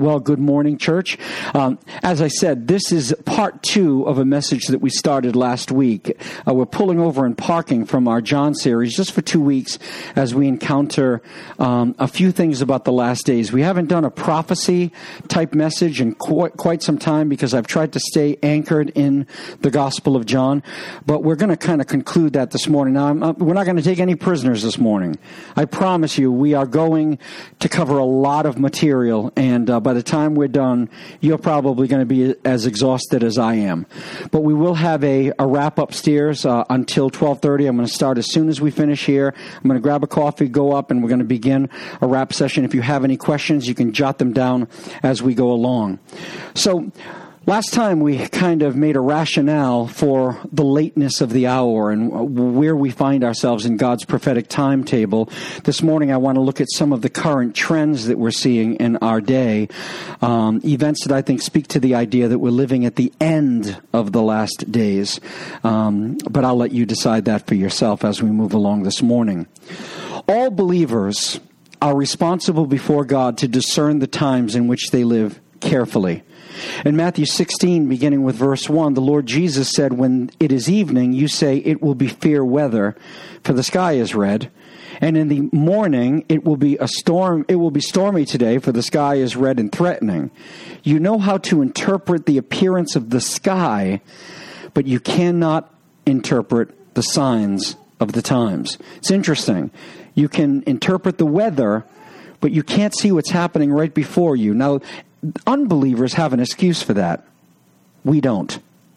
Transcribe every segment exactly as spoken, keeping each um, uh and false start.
Well, good morning, church. Um, as I said, this is part two of a message that we started last week. Uh, we're pulling over and parking from our John series just for two weeks as we encounter um, a few things about the last days. We haven't done a prophecy-type message in quite, quite some time because I've tried to stay anchored in the Gospel of John, but we're going to kind of conclude that this morning. Now, I'm, uh, we're not going to take any prisoners this morning. I promise you, we are going to cover a lot of material, and uh, by the time we're done, you're probably going to be as exhausted as I am. But we will have a, a wrap upstairs uh, until twelve thirty. I'm going to start as soon as we finish here. I'm going to grab a coffee, go up, and we're going to begin a wrap session. If you have any questions, you can jot them down as we go along. So, last time we kind of made a rationale for the lateness of the hour and where we find ourselves in God's prophetic timetable. This morning I want to look at some of the current trends that we're seeing in our day, um, events that I think speak to the idea that we're living at the end of the last days. Um, but I'll let you decide that for yourself as we move along this morning. All believers are responsible before God to discern the times in which they live carefully. In Matthew sixteen, beginning with verse one, the Lord Jesus said, "When it is evening, you say it will be fair weather, for the sky is red. And in the morning, it will be a storm. It will be stormy today, for the sky is red and threatening. You know how to interpret the appearance of the sky, but you cannot interpret the signs of the times." It's interesting. You can interpret the weather, but you can't see what's happening right before you. Now, unbelievers have an excuse for that. We don't.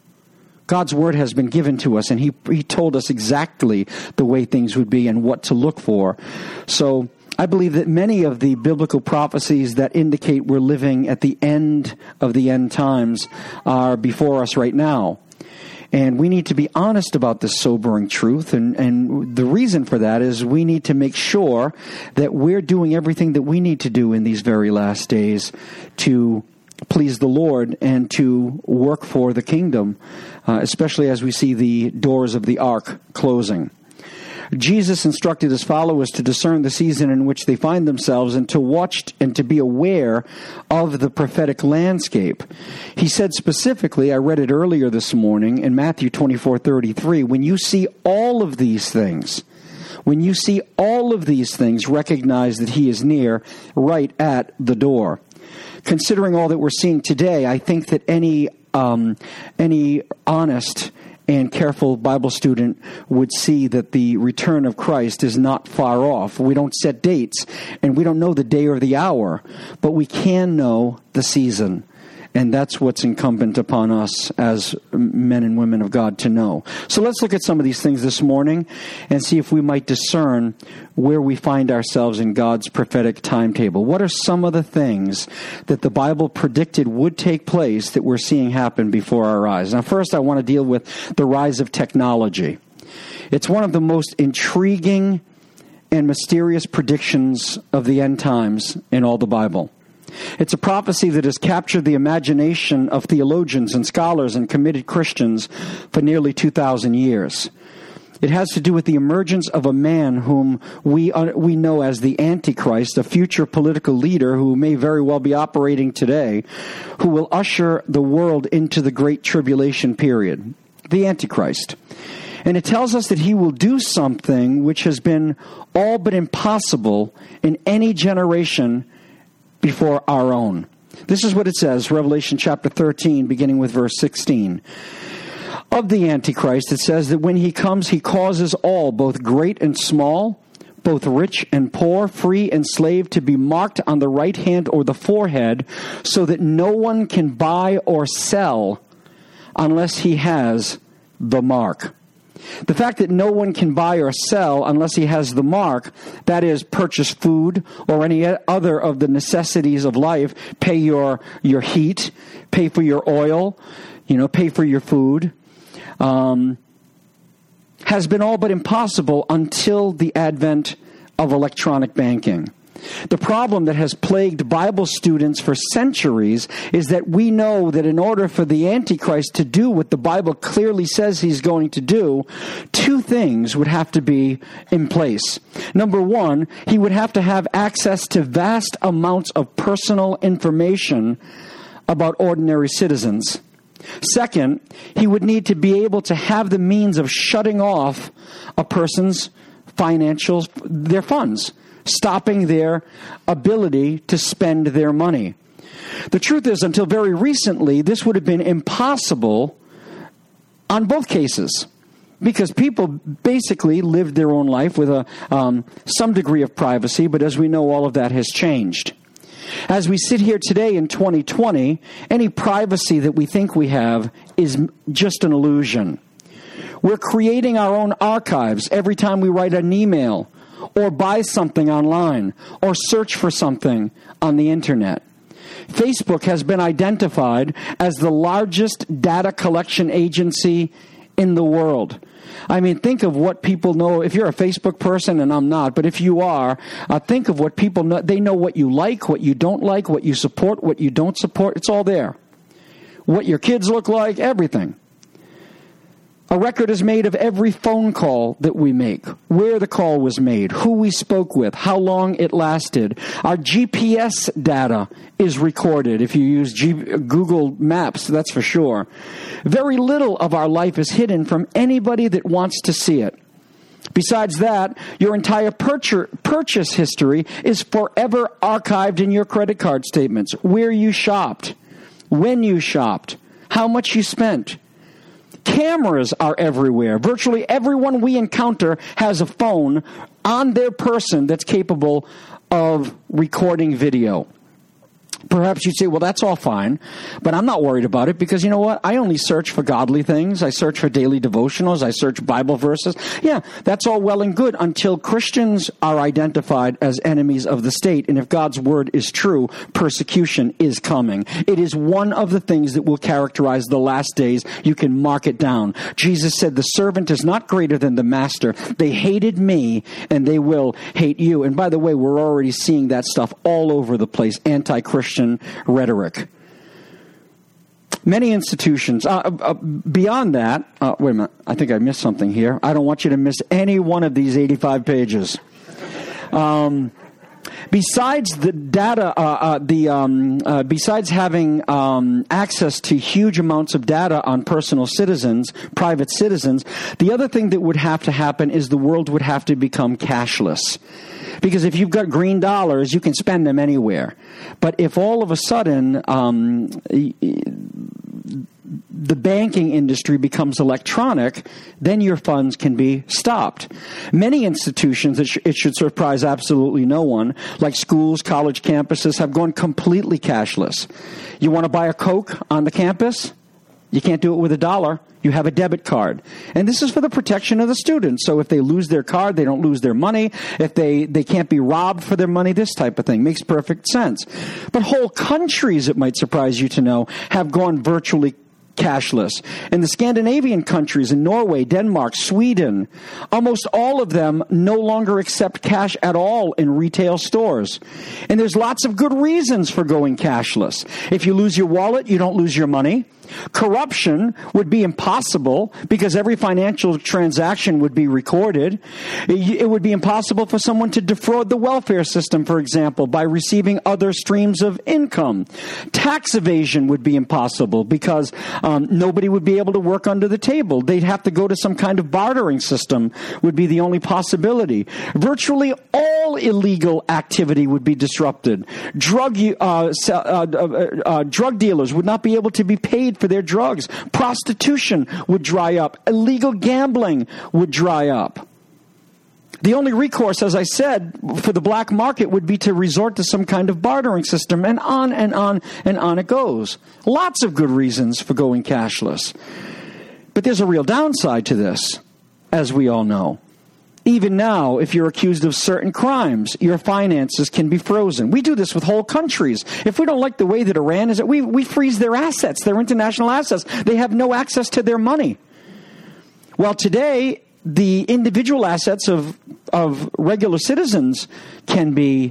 God's word has been given to us, and he, he told us exactly the way things would be and what to look for. So I believe that many of the biblical prophecies that indicate we're living at the end of the end times are before us right now. And we need to be honest about this sobering truth. And, and the reason for that is we need to make sure that we're doing everything that we need to do in these very last days to please the Lord and to work for the kingdom, uh, especially as we see the doors of the ark closing. Jesus instructed his followers to discern the season in which they find themselves and to watch and to be aware of the prophetic landscape. He said specifically, I read it earlier this morning in Matthew twenty-four thirty-three, when you see all of these things, when you see all of these things, recognize that he is near, right at the door. Considering all that we're seeing today, I think that any um, any honest and careful Bible student would see that the return of Christ is not far off. We don't set dates, and we don't know the day or the hour, but we can know the season. And that's what's incumbent upon us as men and women of God to know. So let's look at some of these things this morning and see if we might discern where we find ourselves in God's prophetic timetable. What are some of the things that the Bible predicted would take place that we're seeing happen before our eyes? Now, first, I want to deal with the rise of technology. It's one of the most intriguing and mysterious predictions of the end times in all the Bible. It's a prophecy that has captured the imagination of theologians and scholars and committed Christians for nearly two thousand years. It has to do with the emergence of a man whom we uh, we know as the Antichrist, a future political leader who may very well be operating today, who will usher the world into the Great Tribulation period, the Antichrist. And it tells us that he will do something which has been all but impossible in any generation before our own. This is what it says, Revelation chapter thirteen, beginning with verse sixteen. Of the Antichrist, it says that when he comes, he causes all, both great and small, both rich and poor, free and slave, to be marked on the right hand or the forehead, so that no one can buy or sell unless he has the mark. The fact that no one can buy or sell unless he has the mark, that is, purchase food or any other of the necessities of life, pay your, your heat, pay for your oil, you know, pay for your food, um, has been all but impossible until the advent of electronic banking. The problem that has plagued Bible students for centuries is that we know that in order for the Antichrist to do what the Bible clearly says he's going to do, two things would have to be in place. Number one, he would have to have access to vast amounts of personal information about ordinary citizens. Second, he would need to be able to have the means of shutting off a person's financial, their funds, stopping their ability to spend their money. The truth is, until very recently, this would have been impossible on both cases, because people basically lived their own life with a um, some degree of privacy, but as we know, all of that has changed. As we sit here today in twenty twenty, any privacy that we think we have is just an illusion. We're creating our own archives every time we write an email, or buy something online, or search for something on the internet. Facebook has been identified as the largest data collection agency in the world. I mean, think of what people know. If you're a Facebook person, and I'm not, but if you are, uh, think of what people know. They know what you like, what you don't like, what you support, what you don't support. It's all there. What your kids look like, everything. A record is made of every phone call that we make, where the call was made, who we spoke with, how long it lasted. Our G P S data is recorded if you use G- Google Maps, that's for sure. Very little of our life is hidden from anybody that wants to see it. Besides that, your entire purchase, purchase history is forever archived in your credit card statements, where you shopped, when you shopped, how much you spent. Cameras are everywhere. Virtually everyone we encounter has a phone on their person that's capable of recording video. Perhaps you'd say, well, that's all fine, but I'm not worried about it because you know what? I only search for godly things. I search for daily devotionals. I search Bible verses. Yeah, that's all well and good until Christians are identified as enemies of the state. And if God's word is true, persecution is coming. It is one of the things that will characterize the last days. You can mark it down. Jesus said, the servant is not greater than the master. They hated me and they will hate you. And by the way, we're already seeing that stuff all over the place. Anti-Christian rhetoric. Many institutions, uh, uh, beyond that, uh, wait a minute, I think I missed something here. I don't want you to miss any one of these eighty-five pages. Um, besides the data, uh, uh, the um, uh, besides having um, access to huge amounts of data on personal citizens, private citizens, the other thing that would have to happen is the world would have to become cashless. Because if you've got green dollars, you can spend them anywhere. But if all of a sudden um, the banking industry becomes electronic, then your funds can be stopped. Many institutions, it, sh- it should surprise absolutely no one, like schools, college campuses, have gone completely cashless. You want to buy a Coke on the campus? You can't do it with a dollar. You have a debit card. And this is for the protection of the students. So if they lose their card, they don't lose their money. If they, they can't be robbed for their money, this type of thing makes perfect sense. But whole countries, it might surprise you to know, have gone virtually cashless. In the Scandinavian countries, in Norway, Denmark, Sweden, almost all of them no longer accept cash at all in retail stores. And there's lots of good reasons for going cashless. If you lose your wallet, you don't lose your money. Corruption would be impossible because every financial transaction would be recorded. It would be impossible for someone to defraud the welfare system, for example, by receiving other streams of income. Tax evasion would be impossible because um, nobody would be able to work under the table. They'd have to go to some kind of bartering system would be the only possibility. Virtually all illegal activity would be disrupted. Drug, uh, uh, uh, uh, drug dealers would not be able to be paid for their drugs. Prostitution would dry up. Illegal gambling would dry up. The only recourse, as I said, for the black market would be to resort to some kind of bartering system, and on and on and on it goes. Lots of good reasons for going cashless. But there's a real downside to this, as we all know. Even now, if you're accused of certain crimes, your finances can be frozen. We do this with whole countries. If we don't like the way that Iran is, we, we freeze their assets, their international assets. They have no access to their money. Well, today, the individual assets of, of regular citizens can be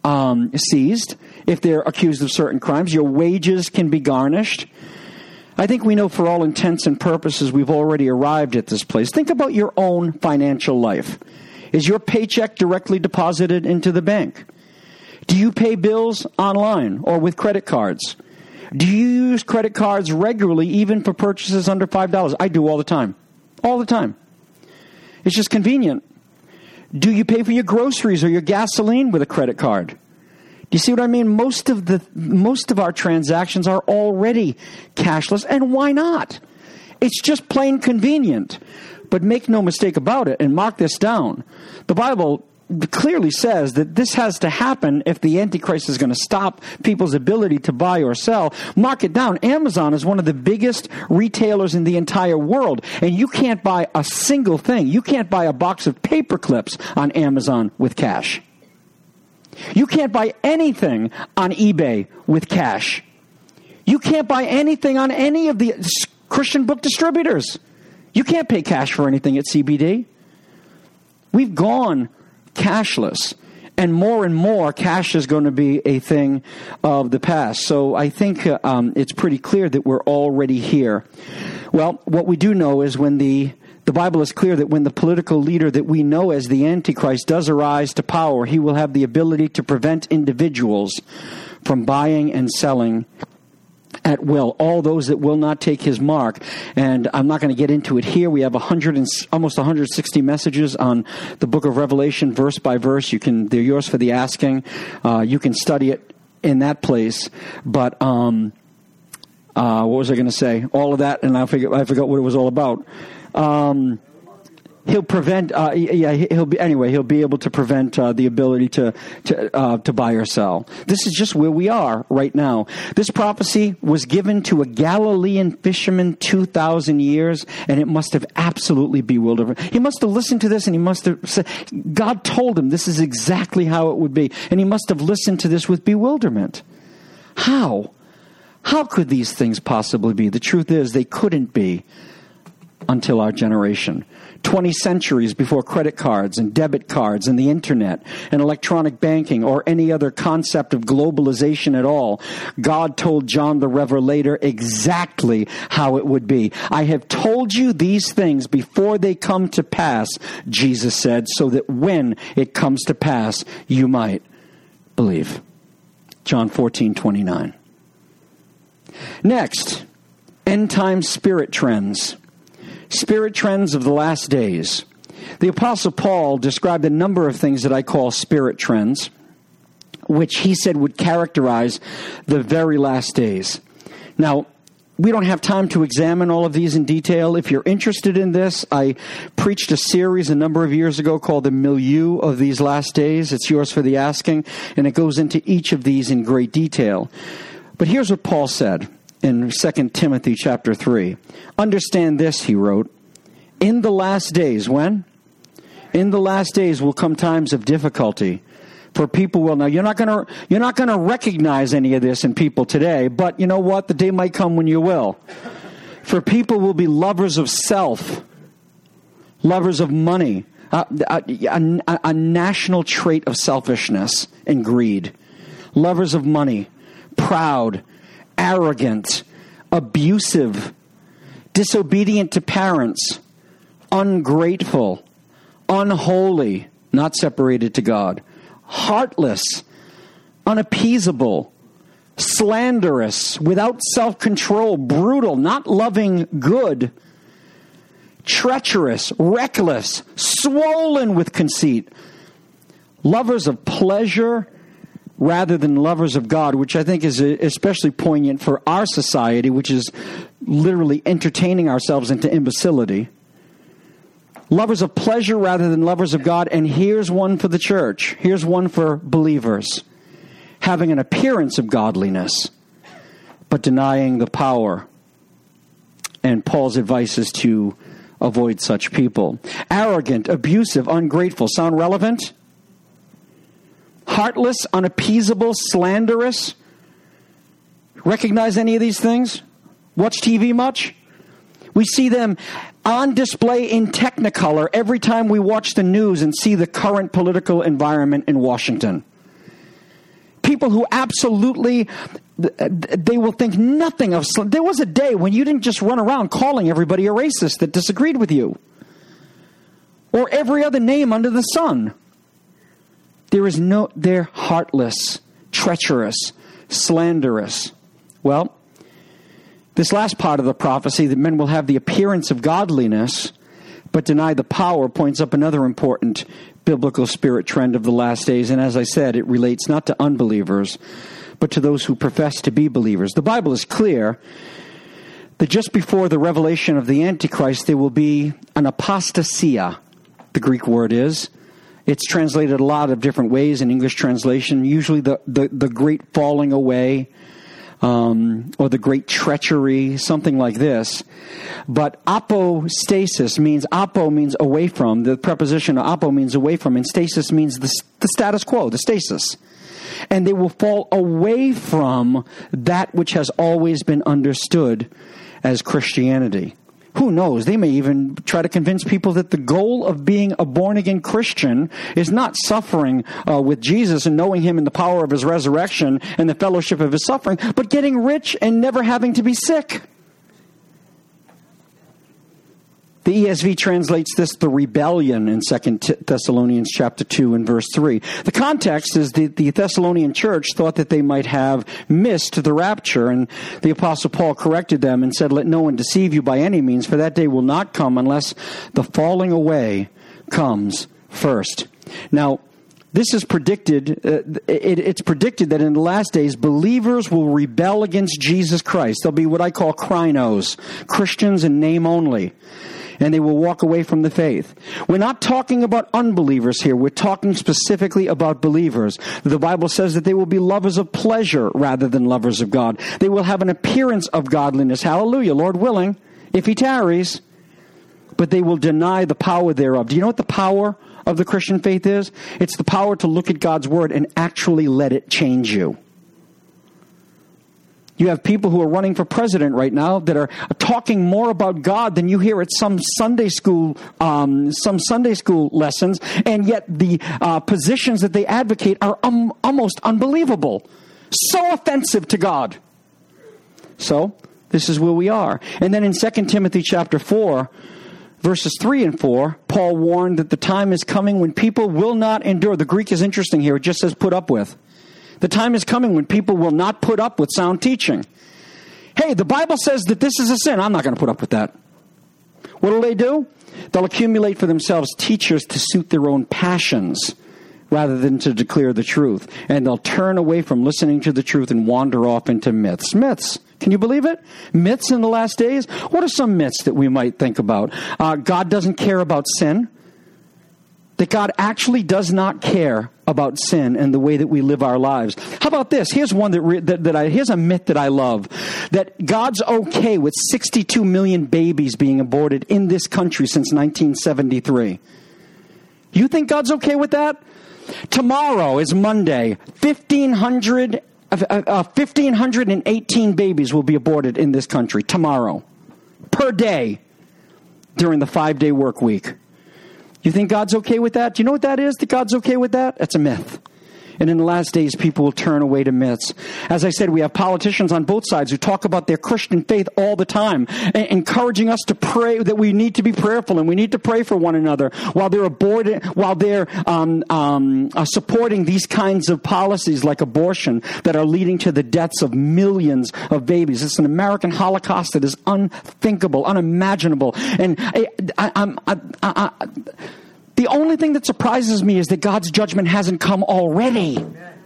um, seized if they're accused of certain crimes. Your wages can be garnished. I think we know for all intents and purposes we've already arrived at this place. Think about your own financial life. Is your paycheck directly deposited into the bank? Do you pay bills online or with credit cards? Do you use credit cards regularly, even for purchases under five dollars? I do all the time. All the time. It's just convenient. Do you pay for your groceries or your gasoline with a credit card? Do you see what I mean? Most of the most of our transactions are already cashless, and why not? It's just plain convenient. But make no mistake about it, and mark this down. The Bible clearly says that this has to happen if the Antichrist is going to stop people's ability to buy or sell. Mark it down. Amazon is one of the biggest retailers in the entire world, and you can't buy a single thing. You can't buy a box of paper clips on Amazon with cash. You can't buy anything on eBay with cash. You can't buy anything on any of the Christian book distributors. You can't pay cash for anything at C B D. We've gone cashless, and more and more cash is going to be a thing of the past. So I think uh, um, it's pretty clear that we're already here. Well, what we do know is when the The Bible is clear that when the political leader that we know as the Antichrist does arise to power, he will have the ability to prevent individuals from buying and selling at will, all those that will not take his mark. And I'm not going to get into it here. We have one hundred and, almost one hundred sixty messages on the book of Revelation, verse by verse. You can, they're yours for the asking. Uh, you can study it in that place. But um, uh, what was I going to say? All of that, and I forget, I forgot what it was all about. Um, he'll prevent, uh, yeah, he'll be, anyway, he'll be able to prevent, uh, the ability to, to, uh, to buy or sell. This is just where we are right now. This prophecy was given to a Galilean fisherman two thousand years, and it must have absolutely bewildered him. He must have listened to this, and he must have said, God told him this is exactly how it would be, and he must have listened to this with bewilderment. How? How could these things possibly be? The truth is, they couldn't be until our generation. twenty centuries before credit cards and debit cards and the internet and electronic banking or any other concept of globalization at all, God told John the Revelator exactly how it would be. I have told you these things before they come to pass, Jesus said, so that when it comes to pass, you might believe. John fourteen twenty-nine. Next, end time spirit trends. Spirit trends of the last days. The Apostle Paul described a number of things that I call spirit trends, which he said would characterize the very last days. Now, we don't have time to examine all of these in detail. If you're interested in this, I preached a series a number of years ago called The Milieu of These Last Days. It's yours for the asking, and it goes into each of these in great detail. But here's what Paul said in Second Timothy chapter three. Understand this, he wrote, in the last days, when? In the last days will come times of difficulty. For people will, now you're not going to, you're not going to recognize any of this in people today, but you know what? The day might come when you will. For people will be lovers of self, lovers of money, uh, a, a, a national trait of selfishness and greed, lovers of money, proud, arrogant, abusive, disobedient to parents, ungrateful, unholy, not separated to God, heartless, unappeasable, slanderous, without self-control, brutal, not loving good, treacherous, reckless, swollen with conceit, lovers of pleasure rather than lovers of God, which I think is especially poignant for our society, which is literally entertaining ourselves into imbecility. Lovers of pleasure rather than lovers of God. And here's one for the church. Here's one for believers. Having an appearance of godliness, but denying the power. And Paul's advice is to avoid such people. Arrogant, abusive, ungrateful. Sound relevant? Heartless, unappeasable, slanderous. Recognize any of these things? Watch T V much? We see them on display in Technicolor every time we watch the news and see the current political environment in Washington. people who absolutely, they will think nothing of, there was a day when you didn't just run around calling everybody a racist that disagreed with you. Or every other name under the sun. There is no, they're heartless, treacherous, slanderous. Well, this last part of the prophecy, that men will have the appearance of godliness, but deny the power, points up another important biblical spirit trend of the last days. And as I said, it relates not to unbelievers, but to those who profess to be believers. The Bible is clear that just before the revelation of the Antichrist, there will be an apostasia, the Greek word is. It's translated a lot of different ways in English translation, usually the, the, the great falling away, um, or the great treachery, something like this. But apostasis means, apo means away from, the preposition apo means away from, and stasis means the, the status quo, the stasis. And they will fall away from that which has always been understood as Christianity. Who knows? They may even try to convince people that the goal of being a born-again Christian is not suffering uh, with Jesus and knowing Him in the power of His resurrection and the fellowship of His suffering, but getting rich and never having to be sick. The E S V translates this, the rebellion, in Second Thessalonians chapter two and verse three. The context is that the Thessalonian church thought that they might have missed the rapture, and the Apostle Paul corrected them and said, "Let no one deceive you by any means, for that day will not come unless the falling away comes first." Now, this is predicted, uh, it, it's predicted that in the last days, believers will rebel against Jesus Christ. They'll be what I call Krinos, Christians in name only. And they will walk away from the faith. We're not talking about unbelievers here. We're talking specifically about believers. The Bible says that they will be lovers of pleasure rather than lovers of God. They will have an appearance of godliness. Hallelujah, Lord willing, if He tarries. But they will deny the power thereof. Do you know what the power of the Christian faith is? It's the power to look at God's Word and actually let it change you. You have people who are running for president right now that are talking more about God than you hear at some Sunday school, um, some Sunday school lessons, and yet the uh, positions that they advocate are um, almost unbelievable, so offensive to God. So this is where we are. And then in Second Timothy chapter four, verses three and four, Paul warned that the time is coming when people will not endure. The Greek is interesting here; it just says "put up with." The time is coming when people will not put up with sound teaching. Hey, the Bible says that this is a sin. I'm not going to put up with that. What will they do? They'll accumulate for themselves teachers to suit their own passions rather than to declare the truth. And they'll turn away from listening to the truth and wander off into myths. Myths. Can you believe it? Myths in the last days? What are some myths that we might think about? Uh, God doesn't care about sin. That God actually does not care about sin and the way that we live our lives. How about this? Here's one that, re- that, that I, here's a myth that I love. That God's okay with sixty-two million babies being aborted in this country since nineteen seventy-three. You think God's okay with that? Tomorrow is Monday. fifteen hundred, uh, uh, one thousand five hundred eighteen babies will be aborted in this country tomorrow. Per day during the five-day work week. You think God's okay with that? Do you know what that is, that God's okay with that? That's a myth. And in the last days, people will turn away to myths. As I said, we have politicians on both sides who talk about their Christian faith all the time, encouraging us to pray, that we need to be prayerful and we need to pray for one another, while they're aborted, while they're um, um, uh, supporting these kinds of policies like abortion that are leading to the deaths of millions of babies. It's an American Holocaust that is unthinkable, unimaginable. And I, I, I'm... I, I, I, The only thing that surprises me is that God's judgment hasn't come already.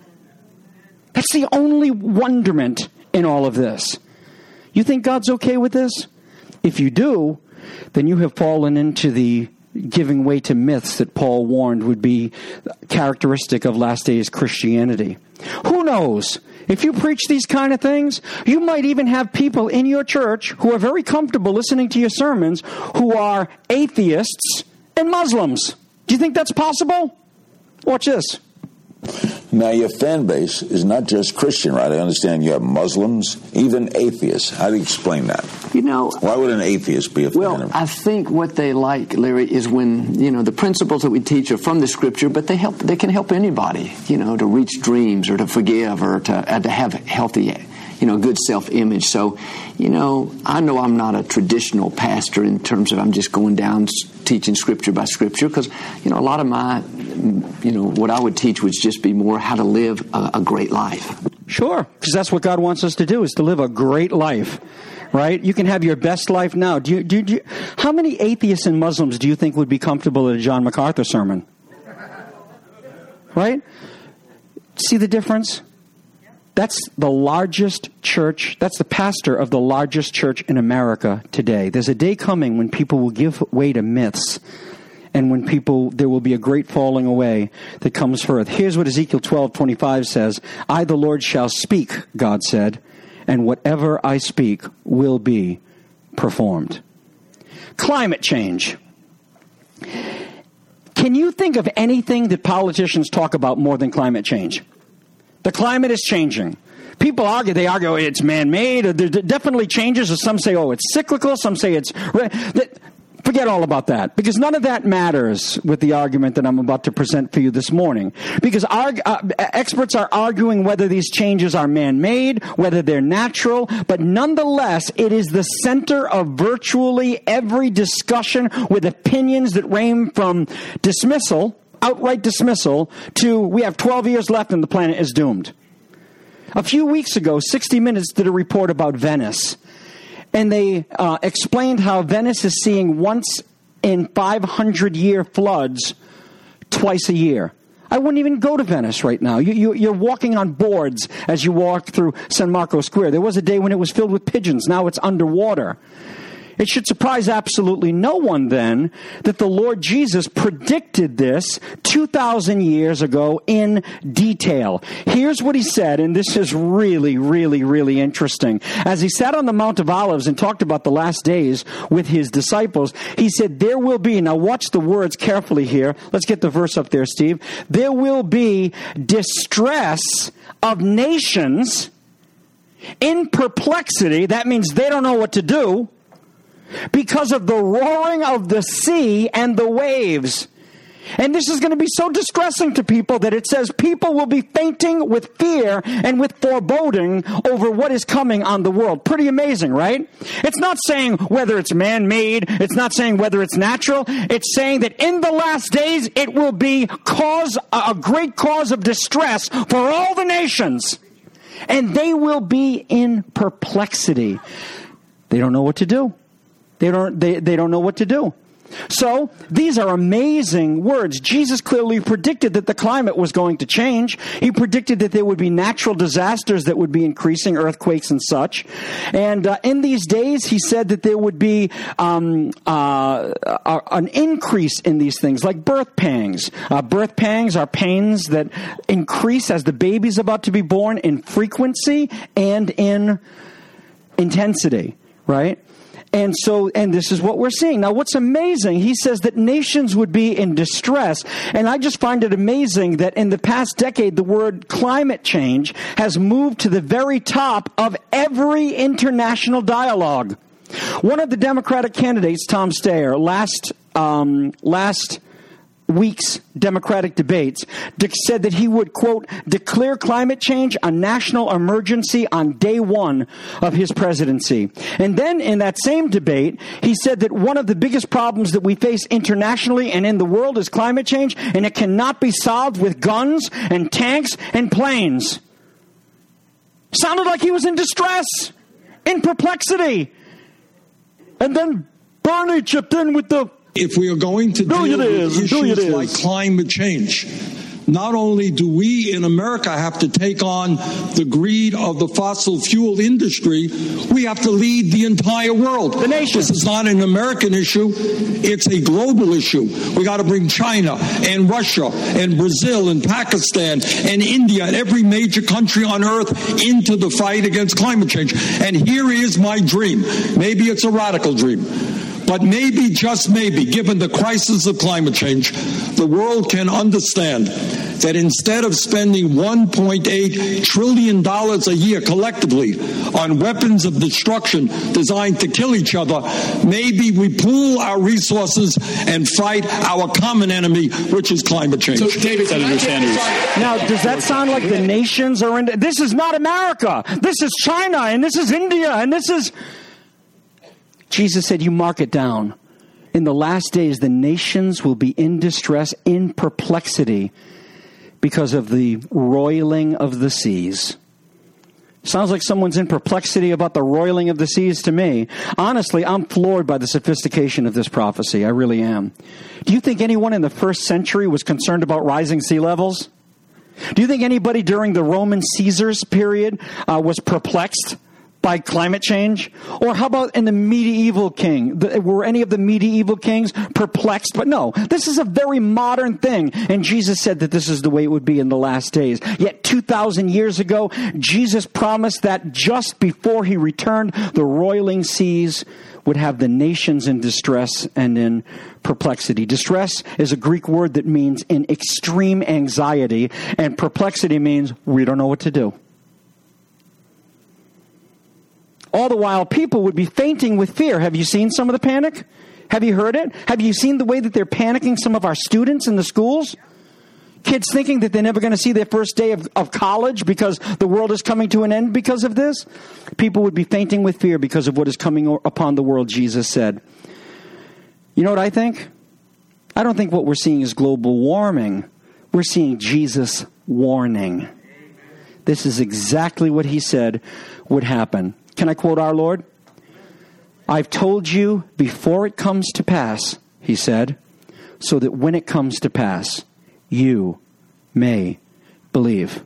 That's the only wonderment in all of this. You think God's okay with this? If you do, then you have fallen into the giving way to myths that Paul warned would be characteristic of last days Christianity. Who knows? If you preach these kind of things, you might even have people in your church who are very comfortable listening to your sermons who are atheists and Muslims. Do you think that's possible? Watch this. Now, your fan base is not just Christian, right? I understand you have Muslims, even atheists. How do you explain that? You know, why would an atheist be a fan well, of? I think what they like, Larry, is when, you know, the principles that we teach are from the Scripture, but they help. They can help anybody, you know, to reach dreams or to forgive or to, uh, to have healthy, you know, good self-image. So, you know, I know I'm not a traditional pastor in terms of I'm just going down teaching Scripture by Scripture, because, you know, a lot of my, you know, what I would teach would just be more how to live a, a great life. Sure, because that's what God wants us to do, is to live a great life, right? You can have your best life now. Do you, do you, do you, how many atheists and Muslims do you think would be comfortable at a John MacArthur sermon? Right? See the difference? That's the largest church, that's the pastor of the largest church in America today. There's a day coming when people will give way to myths, and when people, there will be a great falling away that comes forth. Here's what Ezekiel twelve twenty-five says. I, the Lord, shall speak, God said, and whatever I speak will be performed. Climate change. Can you think of anything that politicians talk about more than climate change? The climate is changing. People argue, they argue it's man-made. There definitely changes. Some say, oh, it's cyclical. Some say it's... Forget all about that, because none of that matters with the argument that I'm about to present for you this morning. Because our, uh, experts are arguing whether these changes are man-made, whether they're natural, but nonetheless, it is the center of virtually every discussion, with opinions that range from dismissal, outright dismissal, to we have twelve years left and the planet is doomed. A few weeks ago, sixty minutes did a report about Venice. And they uh, explained how Venice is seeing once in five hundred year floods twice a year. I wouldn't even go to Venice right now. You, you, you're walking on boards as you walk through San Marco Square. There was a day when it was filled with pigeons. Now it's underwater. It should surprise absolutely no one then that the Lord Jesus predicted this two thousand years ago in detail. Here's what he said, and this is really, really, really interesting. As he sat on the Mount of Olives and talked about the last days with his disciples, he said, there will be, now watch the words carefully here. Let's get the verse up there, Steve. There will be distress of nations in perplexity. That means they don't know what to do, because of the roaring of the sea and the waves. And this is going to be so distressing to people that it says people will be fainting with fear and with foreboding over what is coming on the world. Pretty amazing, right? It's not saying whether it's man-made. It's not saying whether it's natural. It's saying that in the last days it will be cause a great cause of distress for all the nations. And they will be in perplexity. They don't know what to do. They don't, they, they don't know what to do. So, these are amazing words. Jesus clearly predicted that the climate was going to change. He predicted that there would be natural disasters that would be increasing, earthquakes and such. And uh, in these days, he said that there would be um, uh, uh, an increase in these things, like birth pangs. Uh, birth pangs are pains that increase as the baby's about to be born in frequency and in intensity, right? And so, and this is what we're seeing. Now, what's amazing, he says that nations would be in distress. And I just find it amazing that in the past decade, the word climate change has moved to the very top of every international dialogue. One of the Democratic candidates, Tom Steyer, last, um, last week's Democratic debates, said that he would, quote, declare climate change a national emergency on day one of his presidency. And then in that same debate, he said that one of the biggest problems that we face internationally and in the world is climate change, and it cannot be solved with guns and tanks and planes. Sounded like he was in distress, in perplexity. And then Bernie chipped in with the if we are going to deal with issues like climate change, not only do we in America have to take on the greed of the fossil fuel industry, we have to lead the entire world. The nation. This is not an American issue. It's a global issue. We got to bring China and Russia and Brazil and Pakistan and India and every major country on earth into the fight against climate change. And here is my dream. Maybe it's a radical dream. But maybe, just maybe, given the crisis of climate change, the world can understand that instead of spending one point eight trillion dollars a year collectively on weapons of destruction designed to kill each other, maybe we pool our resources and fight our common enemy, which is climate change. So, David, Senator Sanders. Now, does that sound like the nations are in? This is not America. This is China, and this is India, and this is... Jesus said, you mark it down. In the last days, the nations will be in distress, in perplexity, because of the roiling of the seas. Sounds like someone's in perplexity about the roiling of the seas to me. Honestly, I'm floored by the sophistication of this prophecy. I really am. Do you think anyone in the first century was concerned about rising sea levels? Do you think anybody during the Roman Caesars period uh, was perplexed by climate change? Or how about in the medieval king? The, were any of the medieval kings perplexed? But no, this is a very modern thing. And Jesus said that this is the way it would be in the last days. Yet two thousand years ago, Jesus promised that just before he returned, the roiling seas would have the nations in distress and in perplexity. Distress is a Greek word that means in extreme anxiety, and perplexity means we don't know what to do. All the while, people would be fainting with fear. Have you seen some of the panic? Have you heard it? Have you seen the way that they're panicking some of our students in the schools? Kids thinking that they're never going to see their first day of, of college because the world is coming to an end because of this? People would be fainting with fear because of what is coming upon the world, Jesus said. You know what I think? I don't think what we're seeing is global warming. We're seeing Jesus warning. This is exactly what he said would happen. Can I quote our Lord? I've told you before it comes to pass, he said, so that when it comes to pass, you may believe.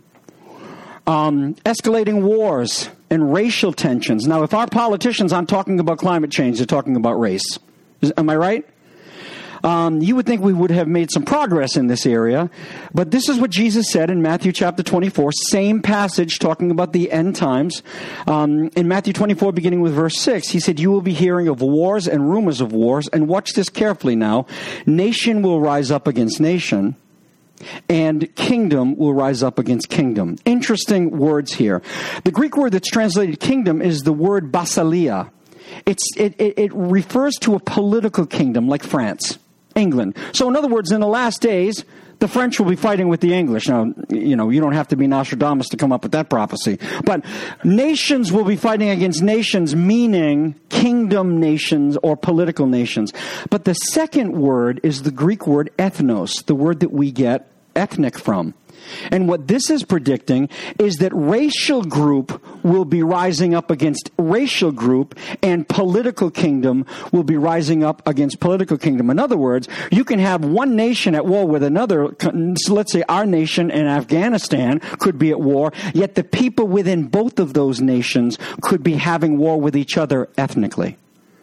Um, escalating wars and racial tensions. Now, if our politicians aren't talking about climate change, they're talking about race. Is, am I right? Um, you would think we would have made some progress in this area, but this is what Jesus said in Matthew chapter twenty-four, same passage talking about the end times. Um, in Matthew twenty-four, beginning with verse six, he said, you will be hearing of wars and rumors of wars, and watch this carefully now. Nation will rise up against nation, and kingdom will rise up against kingdom. Interesting words here. The Greek word that's translated kingdom is the word basileia. It's, it, it, it refers to a political kingdom like France, England. So in other words, in the last days, the French will be fighting with the English. Now, you know, you don't have to be Nostradamus to come up with that prophecy. But nations will be fighting against nations, meaning kingdom nations or political nations. But the second word is the Greek word ethnos, the word that we get ethnic from. And what this is predicting is that racial group will be rising up against racial group, and political kingdom will be rising up against political kingdom. In other words, you can have one nation at war with another. So let's say our nation and Afghanistan could be at war, yet the people within both of those nations could be having war with each other ethnically.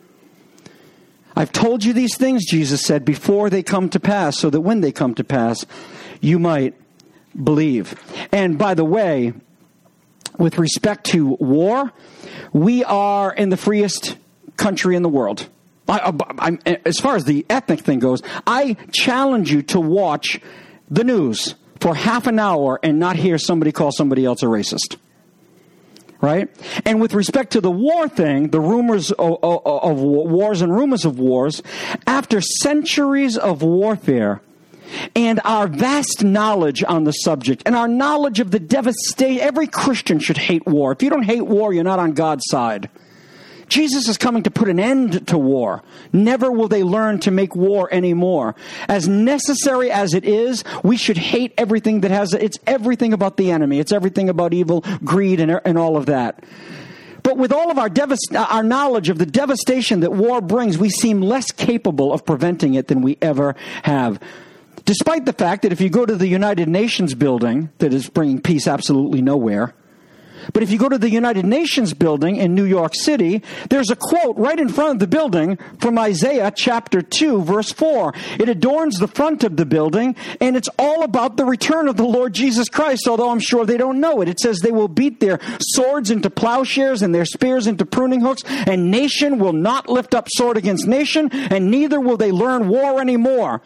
I've told you these things, Jesus said, before they come to pass, so that when they come to pass, you might believe. And by the way, with respect to war, we are in the freest country in the world. I, I, I, as far as the ethnic thing goes, I challenge you to watch the news for half an hour and not hear somebody call somebody else a racist. Right? And with respect to the war thing, the rumors of, of, of wars and rumors of wars, after centuries of warfare, and our vast knowledge on the subject, and our knowledge of the devastation, every Christian should hate war. If you don't hate war, you're not on God's side. Jesus is coming to put an end to war. Never will they learn to make war anymore. As necessary as it is, we should hate everything that has, it's everything about the enemy. It's everything about evil, greed, and, and all of that. But with all of our devast- our knowledge of the devastation that war brings, we seem less capable of preventing it than we ever have. Despite the fact that if you go to the United Nations building, that is bringing peace absolutely nowhere. But if you go to the United Nations building in New York City, there's a quote right in front of the building from Isaiah chapter two, verse four. It adorns the front of the building, and it's all about the return of the Lord Jesus Christ, although I'm sure they don't know it. It says they will beat their swords into plowshares and their spears into pruning hooks, and nation will not lift up sword against nation, and neither will they learn war anymore.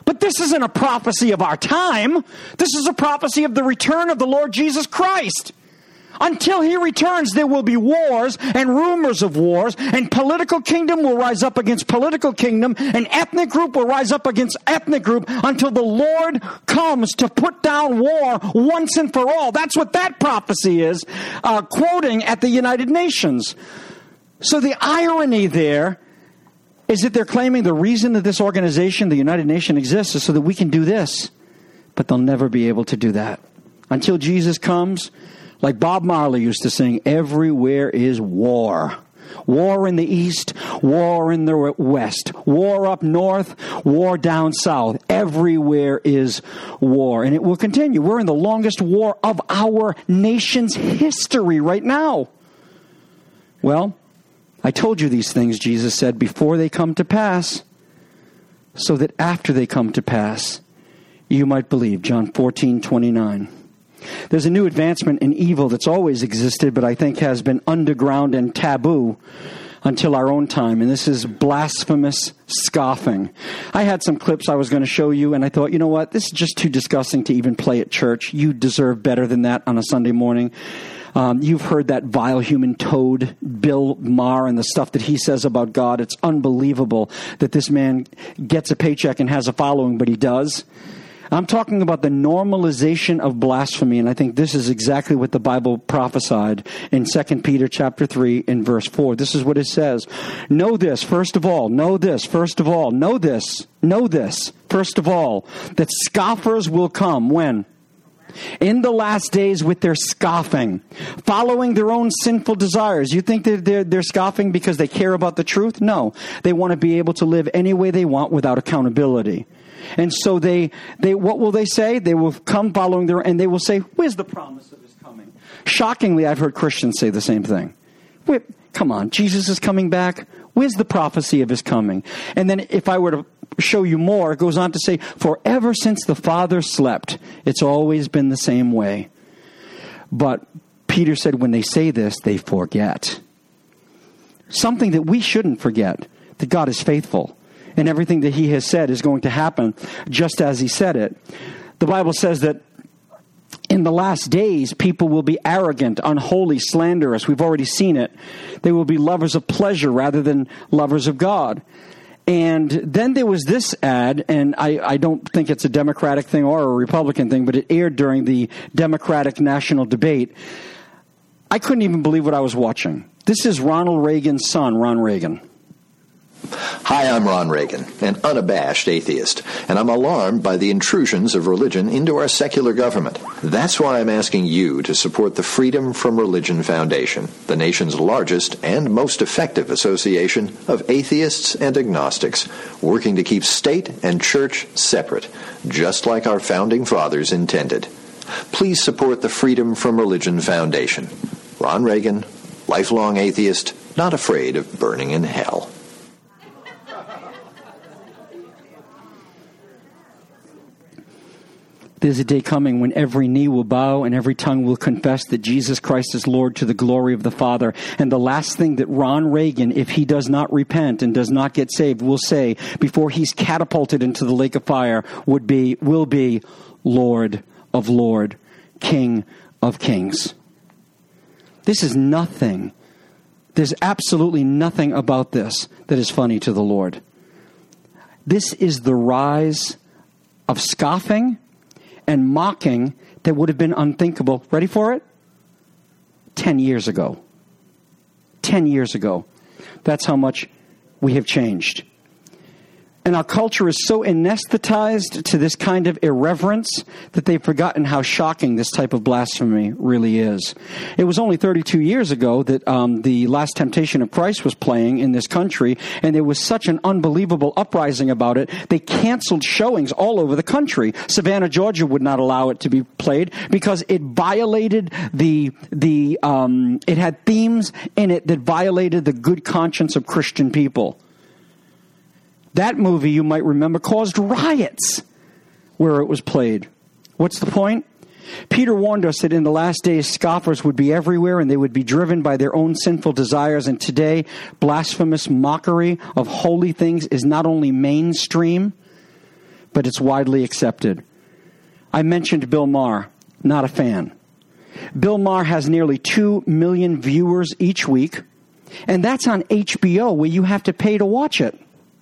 But this isn't a prophecy of our time. This is a prophecy of the return of the Lord Jesus Christ. Until he returns, there will be wars and rumors of wars, and political kingdom will rise up against political kingdom, and ethnic group will rise up against ethnic group until the Lord comes to put down war once and for all. That's what that prophecy is, uh, quoting at the United Nations. So the irony there is that they're claiming the reason that this organization, the United Nations, exists is so that we can do this. But they'll never be able to do that. Until Jesus comes, like Bob Marley used to sing, everywhere is war. War in the east, war in the west, war up north, war down south. Everywhere is war. And it will continue. We're in the longest war of our nation's history right now. Well, I told you these things, Jesus said, before they come to pass, so that after they come to pass, you might believe. John fourteen twenty-nine. There's a new advancement in evil that's always existed, but I think has been underground and taboo until our own time, and this is blasphemous scoffing. I had some clips I was going to show you, and I thought, you know what, this is just too disgusting to even play at church. You deserve better than that on a Sunday morning. Um, you've heard that vile human toad, Bill Maher, and the stuff that he says about God. It's unbelievable that this man gets a paycheck and has a following, but he does. I'm talking about the normalization of blasphemy, and I think this is exactly what the Bible prophesied in Second Peter chapter three in verse four. This is what it says. Know this, first of all, know this, first of all, know this, know this, first of all, that scoffers will come. When? In the last days with their scoffing, following their own sinful desires. You think that they're, they're scoffing because they care about the truth? No. They want to be able to live any way they want without accountability. And so they, they, what will they say? They will come following their, and they will say, where's the promise of his coming? Shockingly, I've heard Christians say the same thing. Wait, come on, Jesus is coming back. Where's the prophecy of his coming? And then if I were to show you more, it goes on to say, for ever since the Father slept, it's always been the same way. But Peter said when they say this, they forget. Something that we shouldn't forget, that God is faithful. And everything that he has said is going to happen just as he said it. The Bible says that in the last days, people will be arrogant, unholy, slanderous. We've already seen it. They will be lovers of pleasure rather than lovers of God. And then there was this ad, and I, I don't think it's a Democratic thing or a Republican thing, but it aired during the Democratic national debate. I couldn't even believe what I was watching. This is Ronald Reagan's son, Ron Reagan. Hi, I'm Ron Reagan, an unabashed atheist, and I'm alarmed by the intrusions of religion into our secular government. That's why I'm asking you to support the Freedom from Religion Foundation, the nation's largest and most effective association of atheists and agnostics, working to keep state and church separate, just like our founding fathers intended. Please support the Freedom from Religion Foundation. Ron Reagan, lifelong atheist, not afraid of burning in hell. There's a day coming when every knee will bow and every tongue will confess that Jesus Christ is Lord to the glory of the Father. And the last thing that Ron Reagan, if he does not repent and does not get saved, will say before he's catapulted into the lake of fire would be, will be Lord of Lord, King of Kings. This is nothing. There's absolutely nothing about this that is funny to the Lord. This is the rise of scoffing and mocking that would have been unthinkable. Ready for it? Ten years ago. Ten years ago. That's how much we have changed. And our culture is so anesthetized to this kind of irreverence that they've forgotten how shocking this type of blasphemy really is. It was only thirty-two years ago that um, the Last Temptation of Christ was playing in this country, and there was such an unbelievable uprising about it. They canceled showings all over the country. Savannah, Georgia would not allow it to be played because it violated the, the um, it had themes in it that violated the good conscience of Christian people. That movie, you might remember, caused riots where it was played. What's the point? Peter warned us that in the last days, scoffers would be everywhere and they would be driven by their own sinful desires. And today, blasphemous mockery of holy things is not only mainstream, but it's widely accepted. I mentioned Bill Maher, not a fan. Bill Maher has nearly two million viewers each week, and that's on H B O, where you have to pay to watch it.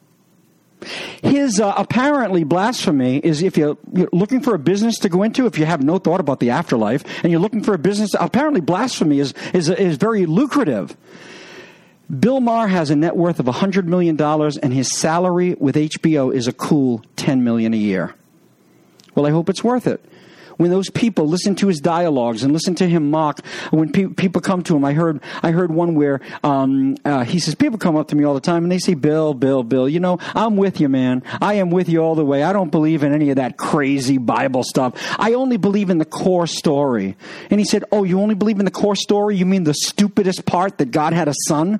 His uh, apparently blasphemy is if you're, you're looking for a business to go into, if you have no thought about the afterlife, and you're looking for a business, apparently blasphemy is is, is very lucrative. Bill Maher has a net worth of one hundred million dollars, and his salary with H B O is a cool ten million dollars a year. Well, I hope it's worth it. When those people listen to his dialogues and listen to him mock, when pe- people come to him, I heard I heard one where um, uh, he says, people come up to me all the time and they say, Bill, Bill, Bill, you know, I'm with you, man. I am with you all the way. I don't believe in any of that crazy Bible stuff. I only believe in the core story. And he said, oh, you only believe in the core story? You mean the stupidest part, that God had a son?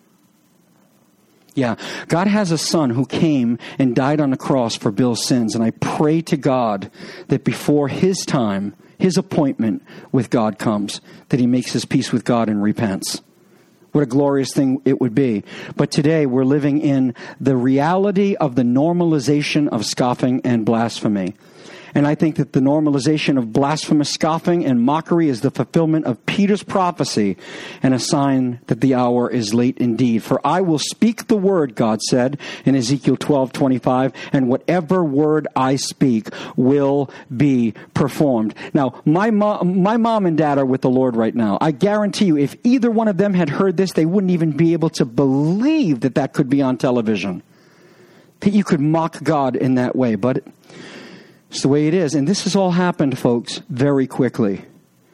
Yeah, God has a son who came and died on the cross for Bill's sins. And I pray to God that before his time, his appointment with God comes, that he makes his peace with God and repents. What a glorious thing it would be. But today we're living in the reality of the normalization of scoffing and blasphemy. And I think that the normalization of blasphemous scoffing and mockery is the fulfillment of Peter's prophecy and a sign that the hour is late indeed. For I will speak the word, God said in Ezekiel twelve twenty-five, and whatever word I speak will be performed. Now, my mom, my mom and dad are with the Lord right now. I guarantee you, if either one of them had heard this, they wouldn't even be able to believe that that could be on television. That you could mock God in that way. But it's the way it is. And this has all happened, folks, very quickly.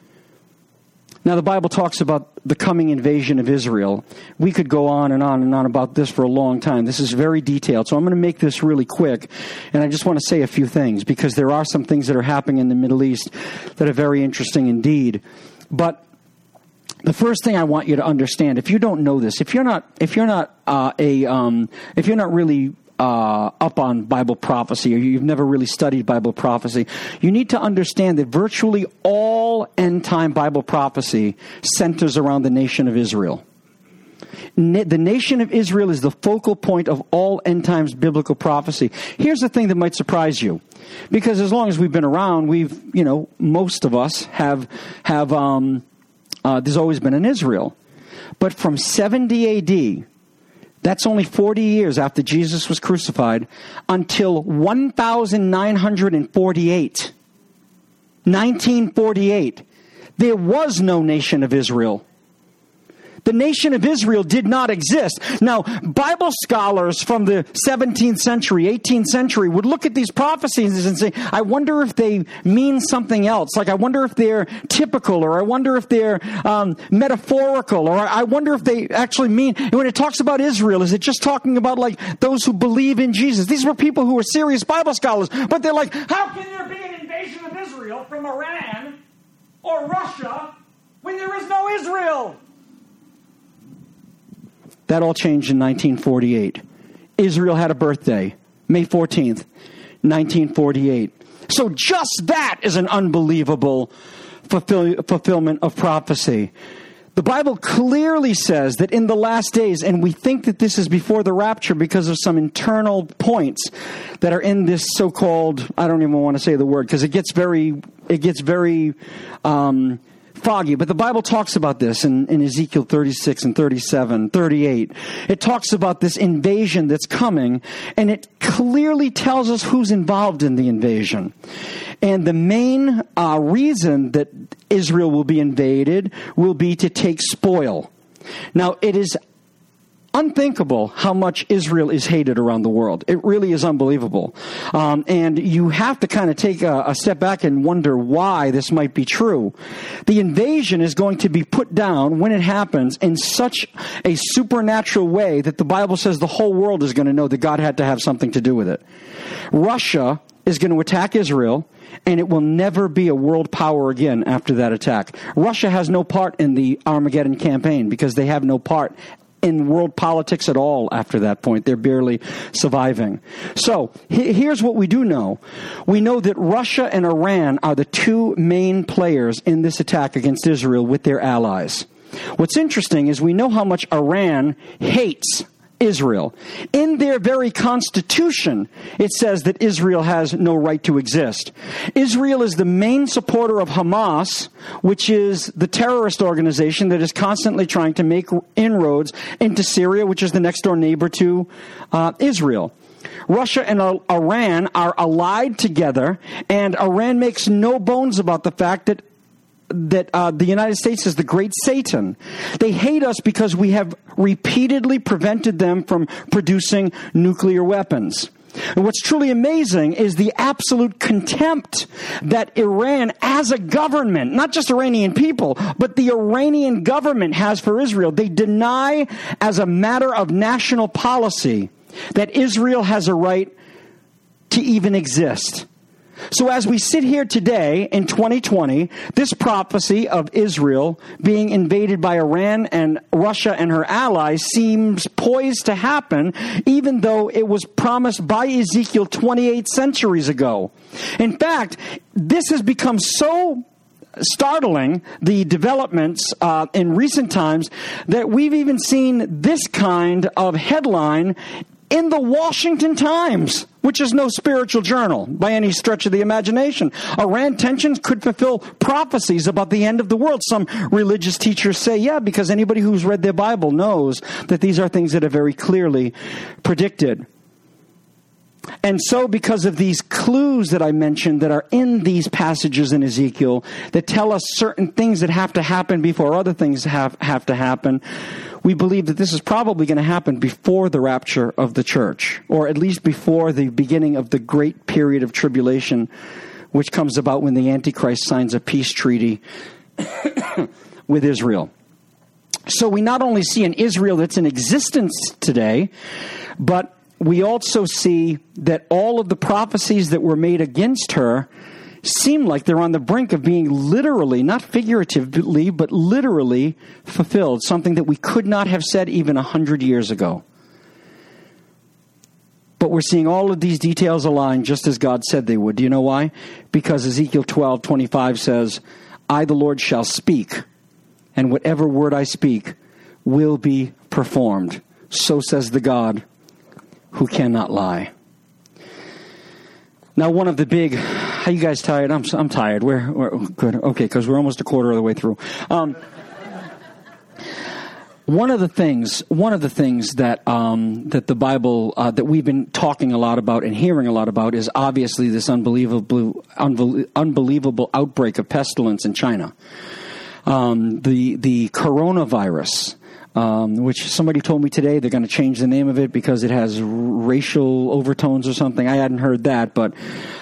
Now, the Bible talks about the coming invasion of Israel. We could go on and on and on about this for a long time. This is very detailed. So I'm going to make this really quick. And I just want to say a few things, because there are some things that are happening in the Middle East that are very interesting indeed. But the first thing I want you to understand, if you don't know this, if you're not, if you're not uh, a, um, if you're not really Uh, up on Bible prophecy, or you've never really studied Bible prophecy, you need to understand that virtually all end-time Bible prophecy centers around the nation of Israel. Na- the nation of Israel is the focal point of all end-times biblical prophecy. Here's the thing that might surprise you, because as long as we've been around, we've, you know, most of us have, have um, uh, there's always been an Israel. But from seventy A D, that's only forty years after Jesus was crucified, until one thousand nine hundred forty-eight. nineteen forty-eight. There was no nation of Israel. The nation of Israel did not exist. Now, Bible scholars from the seventeenth century, eighteenth century would look at these prophecies and say, I wonder if they mean something else. Like, I wonder if they're typical, or I wonder if they're um, metaphorical, or I wonder if they actually mean, and when it talks about Israel, is it just talking about like those who believe in Jesus? These were people who were serious Bible scholars, but they're like, how can there be an invasion of Israel from Iran or Russia when there is no Israel? That all changed in nineteen forty-eight. Israel had a birthday, May fourteenth, nineteen forty-eight. So just that is an unbelievable fulfill, fulfillment of prophecy. The Bible clearly says that in the last days, and we think that this is before the rapture because of some internal points that are in this so-called, I don't even want to say the word, because it gets very, it gets very, um, foggy, but the Bible talks about this in, in Ezekiel thirty-six and thirty-seven, thirty-eight. It talks about this invasion that's coming, and it clearly tells us who's involved in the invasion. And the main uh, reason that Israel will be invaded will be to take spoil. Now, it is unthinkable how much Israel is hated around the world. It really is unbelievable. Um, and you have to kind of take a, a step back and wonder why this might be true. The invasion is going to be put down when it happens in such a supernatural way that the Bible says the whole world is going to know that God had to have something to do with it. Russia is going to attack Israel, and it will never be a world power again after that attack. Russia has no part in the Armageddon campaign because they have no part in world politics at all after that point. They're barely surviving. So he- here's what we do know. We know that Russia and Iran are the two main players in this attack against Israel with their allies. What's interesting is we know how much Iran hates Israel. In their very constitution, it says that Israel has no right to exist. Israel is the main supporter of Hamas, which is the terrorist organization that is constantly trying to make inroads into Syria, which is the next door neighbor to uh, Israel. Russia and Iran are allied together, and Iran makes no bones about the fact that that uh, the United States is the great Satan. They hate us because we have repeatedly prevented them from producing nuclear weapons. And what's truly amazing is the absolute contempt that Iran as a government, not just Iranian people, but the Iranian government has for Israel. They deny as a matter of national policy that Israel has a right to even exist. So as we sit here today in twenty twenty, this prophecy of Israel being invaded by Iran and Russia and her allies seems poised to happen, even though it was promised by Ezekiel twenty-eight centuries ago. In fact, this has become so startling, the developments uh, in recent times, that we've even seen this kind of headline in the Washington Times, which is no spiritual journal by any stretch of the imagination. Iran tensions could fulfill prophecies about the end of the world. Some religious teachers say, yeah, because anybody who's read their Bible knows that these are things that are very clearly predicted. And so because of these clues that I mentioned that are in these passages in Ezekiel that tell us certain things that have to happen before other things have, have to happen, we believe that this is probably going to happen before the rapture of the church, or at least before the beginning of the great period of tribulation, which comes about when the Antichrist signs a peace treaty with Israel. So we not only see an Israel that's in existence today, but we also see that all of the prophecies that were made against her seem like they're on the brink of being literally, not figuratively, but literally fulfilled, something that we could not have said even a hundred years ago. But we're seeing all of these details align just as God said they would. Do you know why? Because Ezekiel twelve twenty-five says, I, the Lord, shall speak, and whatever word I speak will be performed. So says the God who cannot lie. Now, one of the big, how you guys tired? I'm I'm tired. We're, we're good. Okay, because we're almost a quarter of the way through. Um, one of the things, one of the things that um, that the Bible uh, that we've been talking a lot about and hearing a lot about is obviously this unbelievable, unbel- unbelievable outbreak of pestilence in China. Um, the the coronavirus. Um, which somebody told me today they're going to change the name of it because it has racial overtones or something. I hadn't heard that, but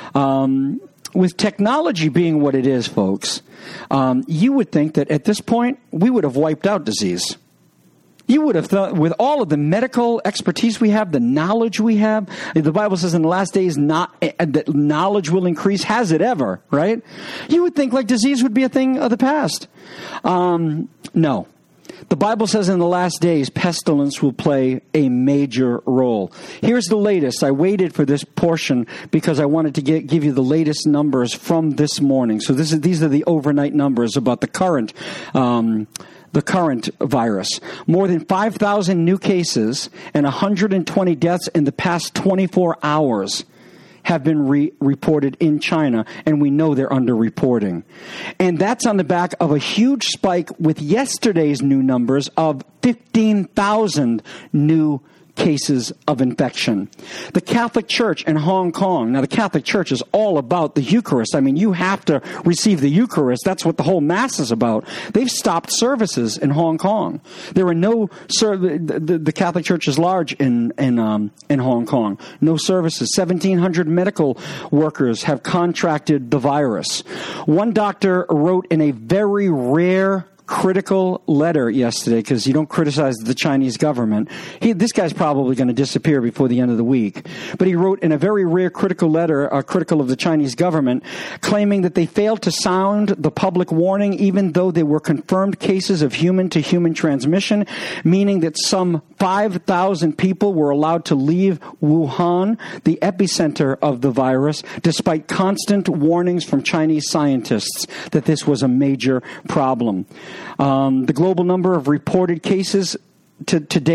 um, with technology being what it is, folks, um, you would think that at this point we would have wiped out disease. You would have thought, with all of the medical expertise we have, the knowledge we have, the Bible says in the last days not that knowledge will increase. Has it ever, right? You would think like disease would be a thing of the past. Um, no. The Bible says in the last days, pestilence will play a major role. Here's the latest. I waited for this portion because I wanted to get, give you the latest numbers from this morning. So this is, these are the overnight numbers about the current, um, the current virus. More than five thousand new cases and one hundred twenty deaths in the past twenty-four hours have been re- reported in China, and we know they're underreporting. And that's on the back of a huge spike with yesterday's new numbers of fifteen thousand new cases of infection. The Catholic Church in Hong Kong, now the Catholic Church is all about the Eucharist. I mean, you have to receive the Eucharist. That's what the whole Mass is about. They've stopped services in Hong Kong. There are no, the, the Catholic Church is large in, in, um, in Hong Kong. No services. seventeen hundred medical workers have contracted the virus. One doctor wrote in a very rare critical letter yesterday, because you don't criticize the Chinese government. He, this guy's probably going to disappear before the end of the week. But he wrote in a very rare critical letter, uh, critical of the Chinese government, claiming that they failed to sound the public warning, even though there were confirmed cases of human-to-human transmission, meaning that some five thousand people were allowed to leave Wuhan, the epicenter of the virus, despite constant warnings from Chinese scientists that this was a major problem. Um, the global number of reported cases to, to date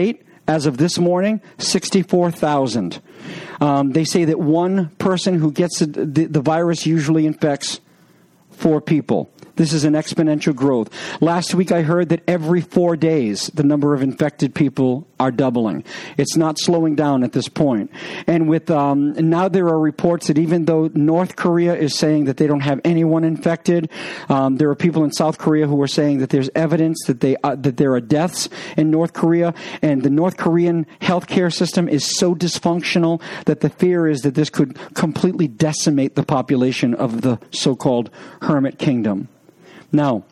As of this morning, sixty-four thousand. Um, they say that one person who gets the, the, the virus usually infects four people. This is an exponential growth. Last week I heard that every four days the number of infected people are doubling. It's not slowing down at this point. And with um, now there are reports that even though North Korea is saying that they don't have anyone infected, um, there are people in South Korea who are saying that there's evidence that they uh, that there are deaths in North Korea, and the North Korean healthcare system is so dysfunctional that the fear is that this could completely decimate the population of the so-called hermit kingdom. Now,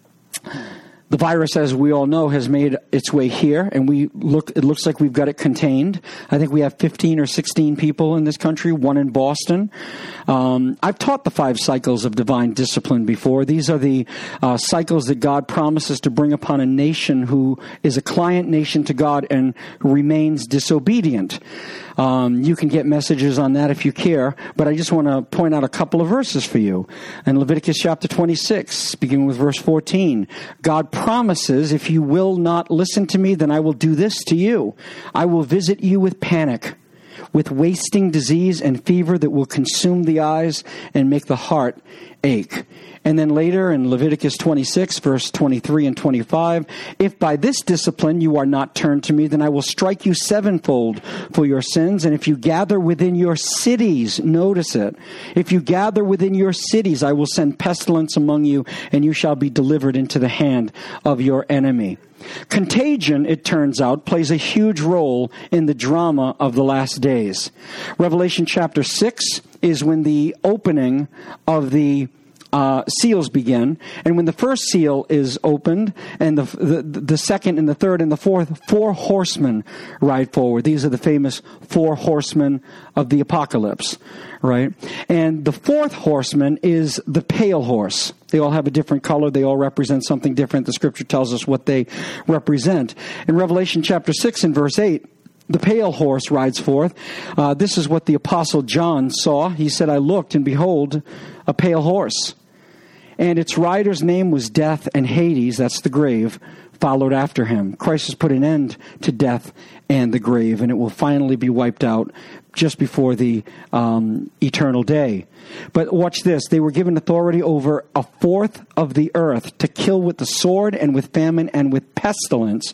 the virus, as we all know, has made its way here, and we look. It looks like we've got it contained. I think we have fifteen or sixteen people in this country, one in Boston. Um, I've taught the five cycles of divine discipline before. These are the uh, cycles that God promises to bring upon a nation who is a client nation to God and remains disobedient. Um, you can get messages on that if you care, but I just want to point out a couple of verses for you. In Leviticus chapter twenty-six, beginning with verse fourteen, God promises, if you will not listen to me, then I will do this to you. I will visit you with panic, with wasting disease and fever that will consume the eyes and make the heart ache. And then later in Leviticus twenty-six, verse twenty-three and twenty-five, if by this discipline you are not turned to me, then I will strike you sevenfold for your sins. And if you gather within your cities, notice it, if you gather within your cities, I will send pestilence among you, and you shall be delivered into the hand of your enemy. Contagion, it turns out, plays a huge role in the drama of the last days. Revelation chapter six is when the opening of the Uh, seals begin, and when the first seal is opened, and the, the the second and the third and the fourth, four horsemen ride forward. These are the famous four horsemen of the apocalypse, right? And the fourth horseman is the pale horse. They all have a different color. They all represent something different. The scripture tells us what they represent. In Revelation chapter six and verse eight, the pale horse rides forth. Uh, this is what the apostle John saw. He said, I looked, and behold, a pale horse. And its rider's name was Death, and Hades, that's the grave, followed after him. Christ has put an end to death and the grave, and it will finally be wiped out just before the um, eternal day. But watch this. They were given authority over a fourth of the earth to kill with the sword and with famine and with pestilence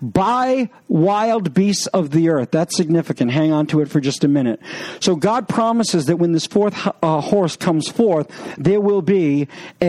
by wild beasts of the earth. That's significant. Hang on to it for just a minute. So God promises that when this fourth uh, horse comes forth, there will be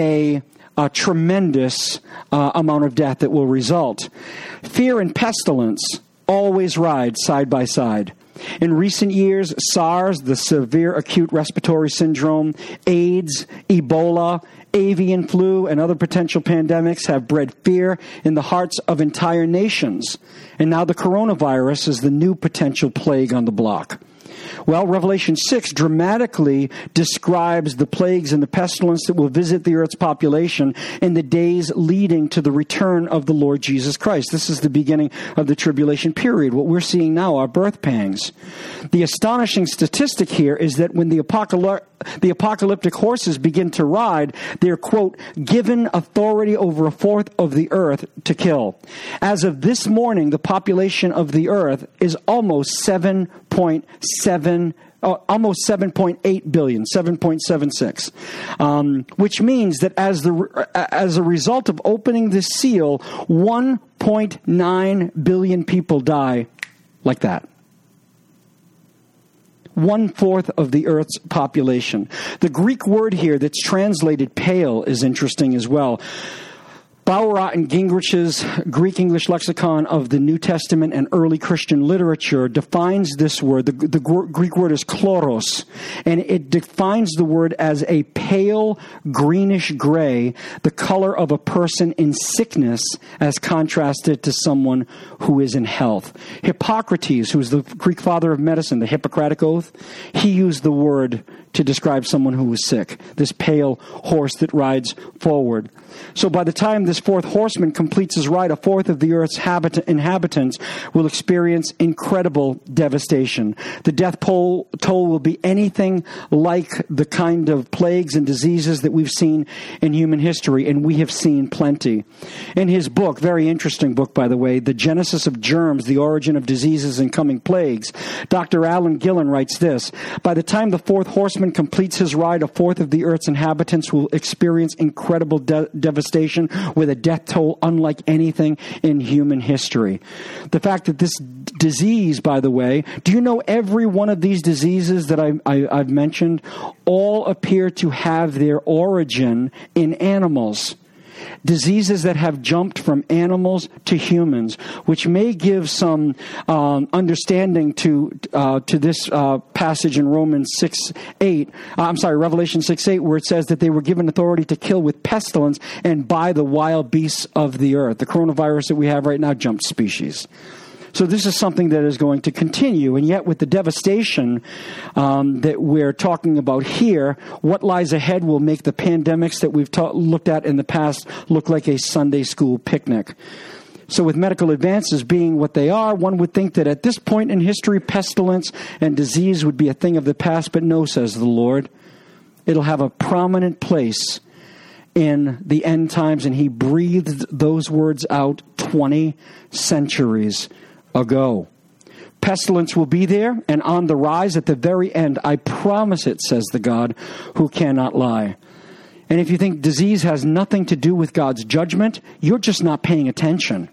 a a tremendous uh, amount of death that will result. Fear and pestilence always ride side by side. In recent years, SARS, the severe acute respiratory syndrome, AIDS, Ebola, avian flu, and other potential pandemics have bred fear in the hearts of entire nations. And now the coronavirus is the new potential plague on the block. Well, Revelation six dramatically describes the plagues and the pestilence that will visit the earth's population in the days leading to the return of the Lord Jesus Christ. This is the beginning of the tribulation period. What we're seeing now are birth pangs. The astonishing statistic here is that when the apocalyptic the apocalyptic horses begin to ride, they're, quote, given authority over a fourth of the earth to kill. As of this morning, the population of the earth is almost seven point seven, uh, almost seven point eight billion, seven point seven six, um, which means that as the as a result of opening this seal, one point nine billion people die like that. One-fourth of the earth's population. The Greek word here that's translated pale is interesting as well. Baurat and Gingrich's Greek English lexicon of the New Testament and early Christian literature defines this word. The, the Greek word is chloros, and it defines the word as a pale greenish gray, the color of a person in sickness as contrasted to someone who is in health. Hippocrates, who is the Greek father of medicine, the Hippocratic Oath, he used the word to describe someone who was sick, this pale horse that rides forward. So by the time this fourth horseman completes his ride, a fourth of the earth's habit- inhabitants will experience incredible devastation. The death toll, toll will be anything like the kind of plagues and diseases that we've seen in human history, and we have seen plenty. In his book, very interesting book, by the way, The Genesis of Germs, The Origin of Diseases and Coming Plagues, Doctor Alan Gillen writes this: by the time the fourth horseman completes his ride, a fourth of the earth's inhabitants will experience incredible de- devastation with a death toll unlike anything in human history. The fact that this d- disease, by the way, do you know every one of these diseases that I, I, I've mentioned all appear to have their origin in animals? Diseases that have jumped from animals to humans, which may give some um, understanding to uh, to this uh, passage in Romans six eight. Uh, I'm sorry, Revelation six eight, where it says that they were given authority to kill with pestilence and by the wild beasts of the earth. The coronavirus that we have right now jumped species. So this is something that is going to continue. And yet with the devastation um, that we're talking about here, what lies ahead will make the pandemics that we've ta- looked at in the past look like a Sunday school picnic. So with medical advances being what they are, one would think that at this point in history, pestilence and disease would be a thing of the past. But no, says the Lord. It'll have a prominent place in the end times. And he breathed those words out twenty centuries ago. Pestilence will be there and on the rise at the very end. I promise it, says the God who cannot lie. And if you think disease has nothing to do with God's judgment, you're just not paying attention.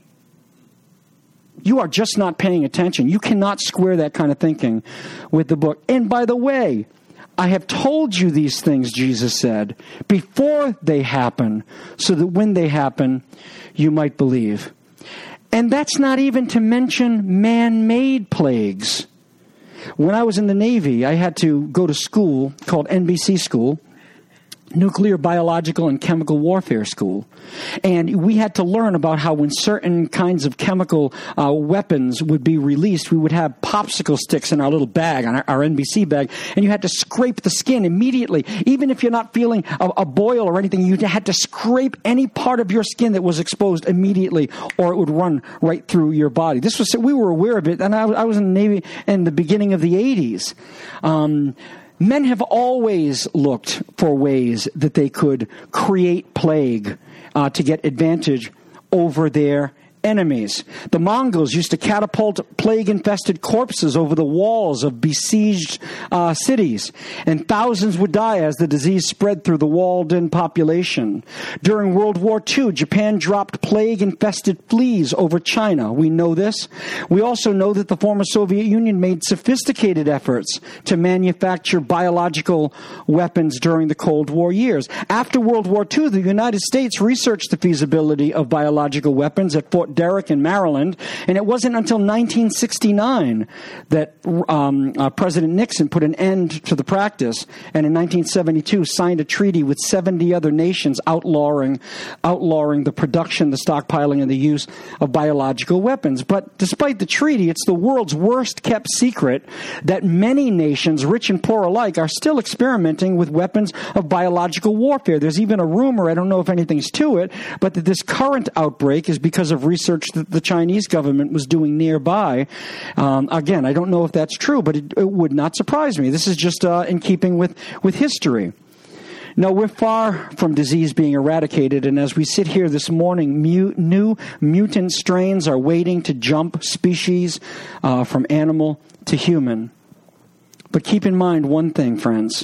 You are just not paying attention. You cannot square that kind of thinking with the book. And by the way, I have told you these things, Jesus said, before they happen, so that when they happen, you might believe. And that's not even to mention man-made plagues. When I was in the Navy, I had to go to school called N B C School, Nuclear, Biological, and Chemical Warfare School. And we had to learn about how when certain kinds of chemical uh, weapons would be released, we would have popsicle sticks in our little bag, on our, our N B C bag, and you had to scrape the skin immediately. Even if you're not feeling a, a boil or anything, you had to scrape any part of your skin that was exposed immediately, or it would run right through your body. This was, we were aware of it, and I, I was in the Navy in the beginning of the eighties. Um, Men have always looked for ways that they could create plague uh, to get advantage over their enemies. The Mongols used to catapult plague-infested corpses over the walls of besieged uh, cities, and thousands would die as the disease spread through the walled-in population. During World War Two, Japan dropped plague-infested fleas over China. We know this. We also know that the former Soviet Union made sophisticated efforts to manufacture biological weapons during the Cold War years. After World War Two, the United States researched the feasibility of biological weapons at Fort Derrick in Maryland, and it wasn't until nineteen sixty-nine that um, uh, President Nixon put an end to the practice, and in nineteen seventy-two signed a treaty with seventy other nations outlawing, outlawing the production, the stockpiling, and the use of biological weapons. But despite the treaty, it's the world's worst kept secret that many nations, rich and poor alike, are still experimenting with weapons of biological warfare. There's even a rumor, I don't know if anything's to it, but that this current outbreak is because of research that the Chinese government was doing nearby. Um, again, I don't know if that's true, but it, it would not surprise me. This is just uh, in keeping with, with history. No, we're far from disease being eradicated, and as we sit here this morning, mu- new mutant strains are waiting to jump species uh, from animal to human. But keep in mind one thing, friends.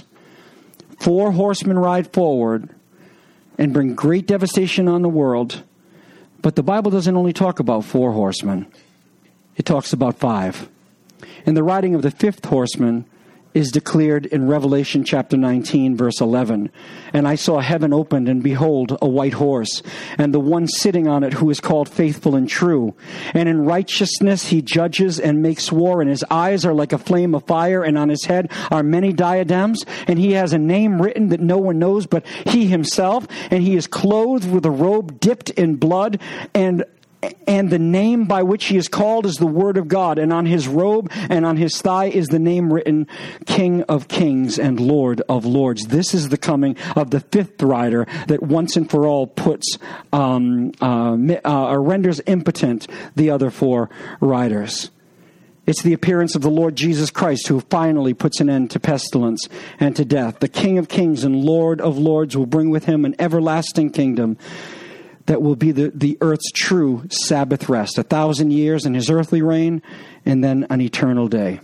Four horsemen ride forward and bring great devastation on the world. But the Bible doesn't only talk about four horsemen. It talks about five. And the riding of the fifth horseman is declared in Revelation chapter nineteen, verse eleven. And I saw heaven opened, and behold, a white horse, and the one sitting on it who is called Faithful and True. And in righteousness he judges and makes war, and his eyes are like a flame of fire, and on his head are many diadems. And he has a name written that no one knows but he himself. And he is clothed with a robe dipped in blood, and and the name by which he is called is the Word of God, and on his robe and on his thigh is the name written, King of Kings and Lord of Lords. This is the coming of the fifth rider that once and for all puts um, uh, uh, or renders impotent the other four riders. It's the appearance of the Lord Jesus Christ who finally puts an end to pestilence and to death. The King of Kings and Lord of Lords will bring with him an everlasting kingdom that will be the, the earth's true Sabbath rest. A thousand years in his earthly reign, and then an eternal day.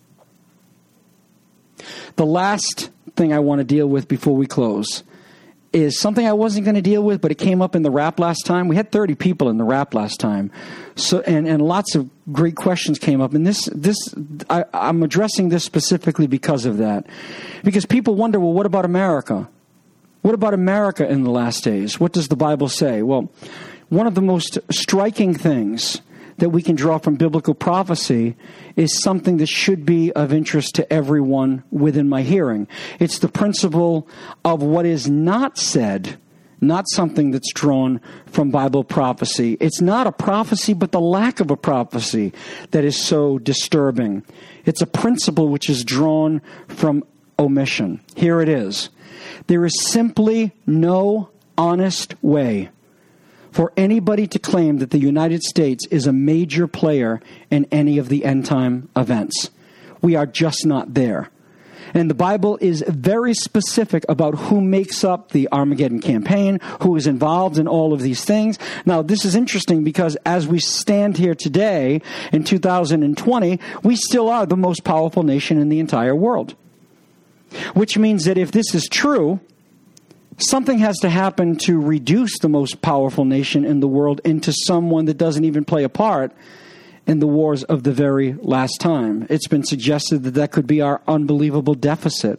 The last thing I want to deal with before we close is something I wasn't going to deal with, but it came up in the wrap last time. We had thirty people in the wrap last time, so and, and lots of great questions came up. And this this I, I'm addressing this specifically because of that, because people wonder, well, what about America? What about America in the last days? What does the Bible say? Well, one of the most striking things that we can draw from biblical prophecy is something that should be of interest to everyone within my hearing. It's the principle of what is not said, not something that's drawn from Bible prophecy. It's not a prophecy, but the lack of a prophecy that is so disturbing. It's a principle which is drawn from omission. Here it is. There is simply no honest way for anybody to claim that the United States is a major player in any of the end-time events. We are just not there. And the Bible is very specific about who makes up the Armageddon campaign, who is involved in all of these things. Now, this is interesting because as we stand here today in two thousand twenty, we still are the most powerful nation in the entire world. Which means that if this is true, something has to happen to reduce the most powerful nation in the world into someone that doesn't even play a part in the wars of the very last time. It's been suggested that that could be our unbelievable deficit,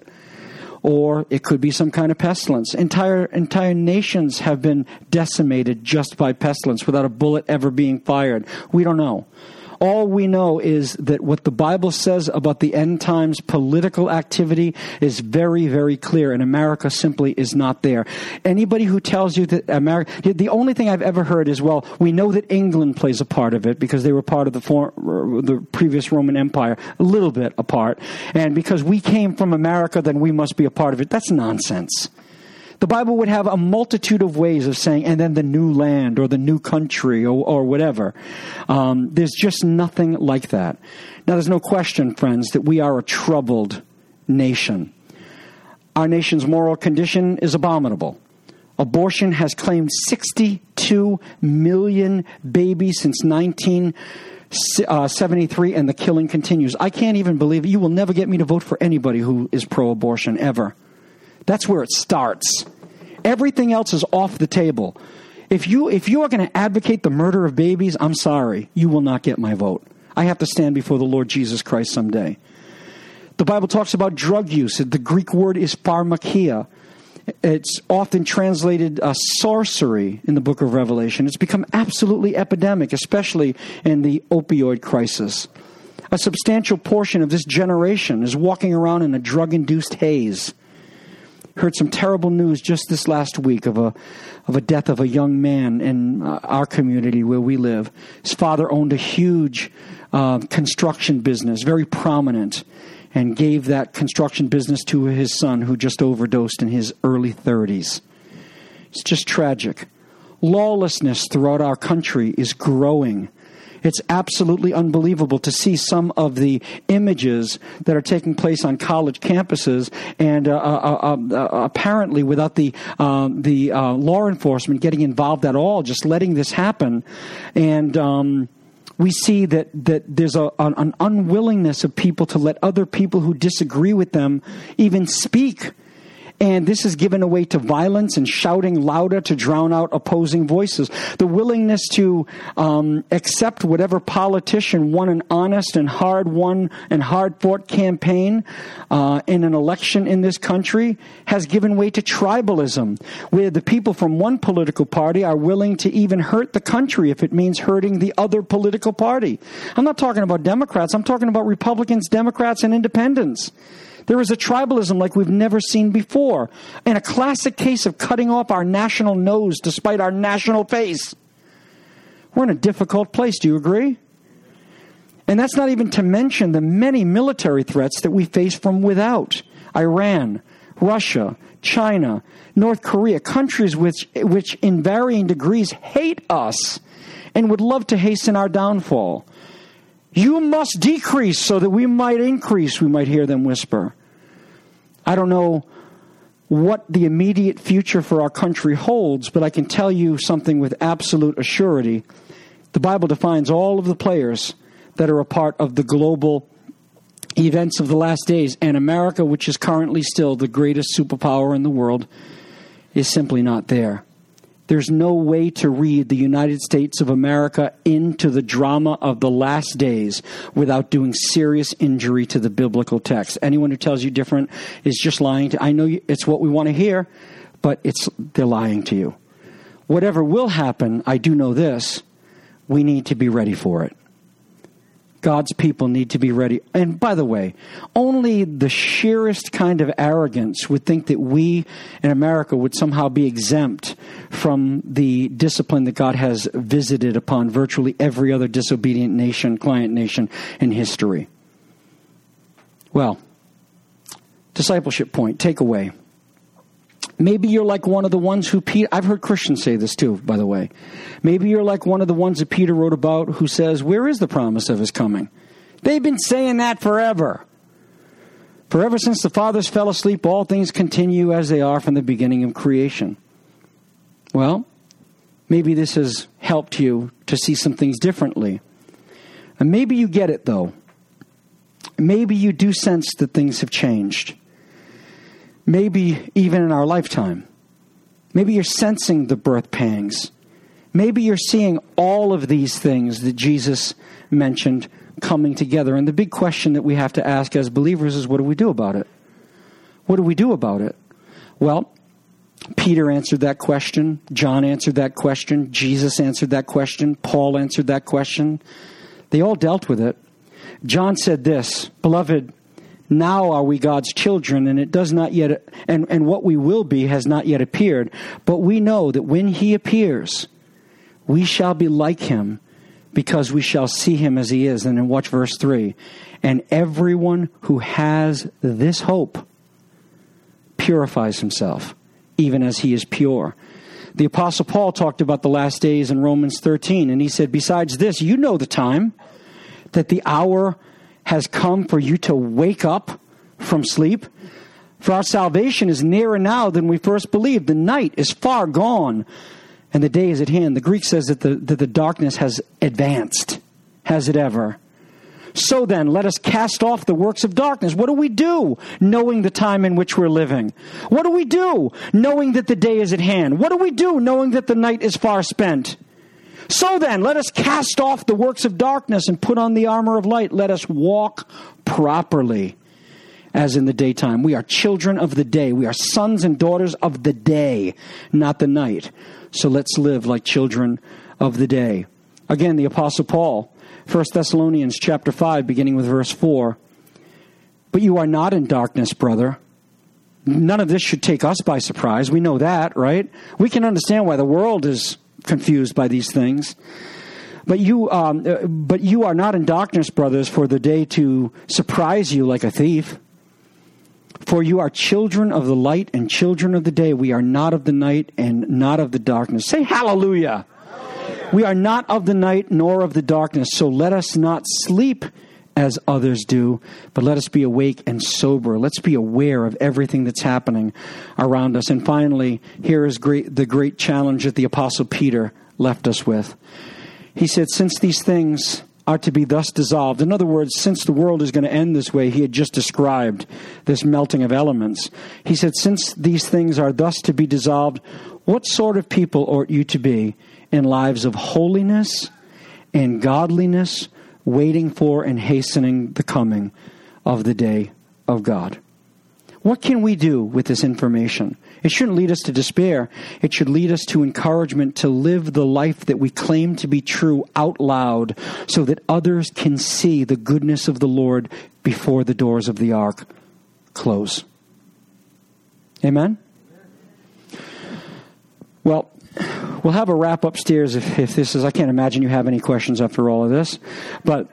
or it could be some kind of pestilence. Entire entire nations have been decimated just by pestilence without a bullet ever being fired. We don't know. All we know is that what the Bible says about the end times political activity is very, very clear, and America simply is not there. Anybody who tells you that America, the only thing I've ever heard is, well, we know that England plays a part of it because they were part of the, for, the previous Roman Empire, a little bit a part, and because we came from America, then we must be a part of it. That's nonsense. The Bible would have a multitude of ways of saying, and then the new land or the new country or, or whatever. Um, there's just nothing like that. Now, there's no question, friends, that we are a troubled nation. Our nation's moral condition is abominable. Abortion has claimed sixty-two million babies since nineteen seventy-three, and the killing continues. I can't even believe it. You will never get me to vote for anybody who is pro-abortion, ever. That's where it starts. Everything else is off the table. If you if you are going to advocate the murder of babies, I'm sorry, you will not get my vote. I have to stand before the Lord Jesus Christ someday. The Bible talks about drug use. The Greek word is pharmakia. It's often translated uh, sorcery in the book of Revelation. It's become absolutely epidemic, especially in the opioid crisis. A substantial portion of this generation is walking around in a drug-induced haze. Heard some terrible news just this last week of a of a death of a young man in uh, our community where we live. His father owned a huge uh, construction business, very prominent, and gave that construction business to his son, who just overdosed in his early thirties. It's just tragic. Lawlessness throughout our country is growing. It's absolutely unbelievable to see some of the images that are taking place on college campuses, and uh, uh, uh, uh, apparently without the um, the uh, law enforcement getting involved at all, just letting this happen. And um, we see that that there's a, an, an unwillingness of people to let other people who disagree with them even speak. And this is given away to violence and shouting louder to drown out opposing voices. The willingness to um, accept whatever politician won an honest and hard-won and hard-fought campaign uh, in an election in this country has given way to tribalism, where the people from one political party are willing to even hurt the country if it means hurting the other political party. I'm not talking about Democrats. I'm talking about Republicans, Democrats, and independents. There is a tribalism like we've never seen before, and a classic case of cutting off our national nose despite our national face. We're in a difficult place. Do you agree? And that's not even to mention the many military threats that we face from without. Iran, Russia, China, North Korea, countries which, which in varying degrees hate us and would love to hasten our downfall. You must decrease so that we might increase, we might hear them whisper. I don't know what the immediate future for our country holds, but I can tell you something with absolute assurity. The Bible defines all of the players that are a part of the global events of the last days, and America, which is currently still the greatest superpower in the world, is simply not there. There's no way to read the United States of America into the drama of the last days without doing serious injury to the biblical text. Anyone who tells you different is just lying to. I know you, it's what we want to hear, but it's they're lying to you. Whatever will happen, I do know this: we need to be ready for it. God's people need to be ready. And by the way, only the sheerest kind of arrogance would think that we in America would somehow be exempt from the discipline that God has visited upon virtually every other disobedient nation, client nation in history. Well, discipleship point, takeaway. Maybe you're like one of the ones who Peter, I've heard Christians say this too, by the way. Maybe you're like one of the ones that Peter wrote about who says, where is the promise of his coming? They've been saying that forever. Forever since the fathers fell asleep, all things continue as they are from the beginning of creation. Well, maybe this has helped you to see some things differently. And maybe you get it, though. Maybe you do sense that things have changed. Maybe even in our lifetime. Maybe you're sensing the birth pangs. Maybe you're seeing all of these things that Jesus mentioned coming together. And the big question that we have to ask as believers is, what do we do about it? What do we do about it? Well, Peter answered that question. John answered that question. Jesus answered that question. Paul answered that question. They all dealt with it. John said this, beloved, now are we God's children, and it does not yet, and, and what we will be has not yet appeared. But we know that when he appears, we shall be like him, because we shall see him as he is. And then watch verse three. And everyone who has this hope purifies himself, even as he is pure. The Apostle Paul talked about the last days in Romans thirteen, and he said, besides this, you know the time, that the hour has come for you to wake up from sleep. For our salvation is nearer now than we first believed. The night is far gone, and the day is at hand. The Greek says that the, that the darkness has advanced. Has it ever? So then, let us cast off the works of darkness. What do we do, knowing the time in which we're living? What do we do, knowing that the day is at hand? What do we do, knowing that the night is far spent? So then, let us cast off the works of darkness and put on the armor of light. Let us walk properly as in the daytime. We are children of the day. We are sons and daughters of the day, not the night. So let's live like children of the day. Again, the Apostle Paul, First Thessalonians chapter five, beginning with verse four. But you are not in darkness, brother. None of this should take us by surprise. We know that, right? We can understand why the world is confused by these things. But you, um, but you are not in darkness, brothers, for the day to surprise you like a thief. For you are children of the light and children of the day. We are not of the night and not of the darkness. Say hallelujah. Hallelujah. We are not of the night nor of the darkness. So let us not sleep as others do, but let us be awake and sober. Let's be aware of everything that's happening around us. And finally, here is great, the great challenge that the Apostle Peter left us with. He said, since these things are to be thus dissolved, in other words, since the world is going to end this way, he had just described this melting of elements. He said, since these things are thus to be dissolved, what sort of people ought you to be in lives of holiness and godliness, waiting for and hastening the coming of the day of God? What can we do with this information? It shouldn't lead us to despair. It should lead us to encouragement to live the life that we claim to be true out loud so that others can see the goodness of the Lord before the doors of the ark close. Amen? Well, We'll have a wrap upstairs if, if this is, I can't imagine you have any questions after all of this. But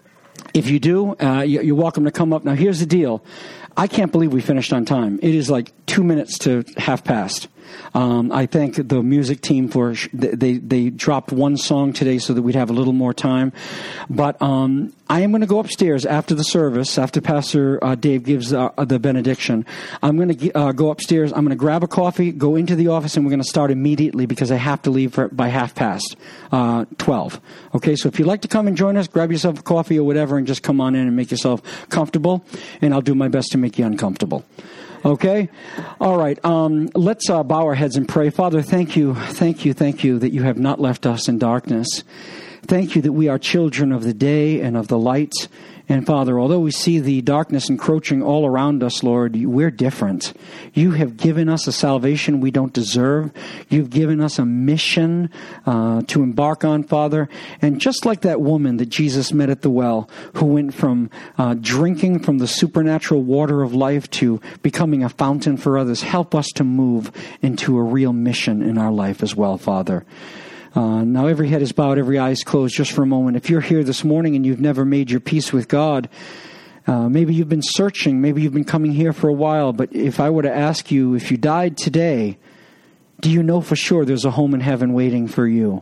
if you do, uh, you're welcome to come up. Now, here's the deal. I can't believe we finished on time. It is like two minutes to half past. Um, I thank the music team for they they dropped one song today so that we'd have a little more time. But um, I am going to go upstairs after the service, after Pastor uh, Dave gives uh, the benediction. I'm going to uh, go upstairs. I'm going to grab a coffee, go into the office, and we're going to start immediately because I have to leave for, by half past uh, twelve. Okay, so if you'd like to come and join us, grab yourself a coffee or whatever, and just come on in and make yourself comfortable. And I'll do my best to make you uncomfortable. Okay? All right. Um, let's uh, bow our heads and pray. Father, thank you, thank you, thank you that you have not left us in darkness. Thank you that we are children of the day and of the light. And Father, although we see the darkness encroaching all around us, Lord, we're different. You have given us a salvation we don't deserve. You've given us a mission uh, to embark on, Father. And just like that woman that Jesus met at the well, who went from uh, drinking from the supernatural water of life to becoming a fountain for others, help us to move into a real mission in our life as well, Father. Uh, now every head is bowed, every eye is closed just for a moment. If you're here this morning and you've never made your peace with God, uh, maybe you've been searching, maybe you've been coming here for a while, but if I were to ask you, if you died today, do you know for sure there's a home in heaven waiting for you?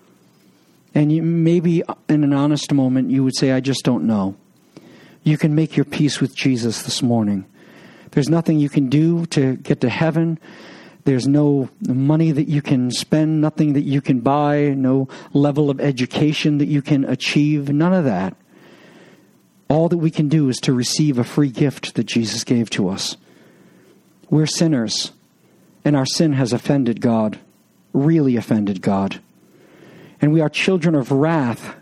And you, maybe in an honest moment you would say, I just don't know. You can make your peace with Jesus this morning. There's nothing you can do to get to heaven. There's no money that you can spend, nothing that you can buy, no level of education that you can achieve, none of that. All that we can do is to receive a free gift that Jesus gave to us. We're sinners, and our sin has offended God, really offended God. And we are children of wrath.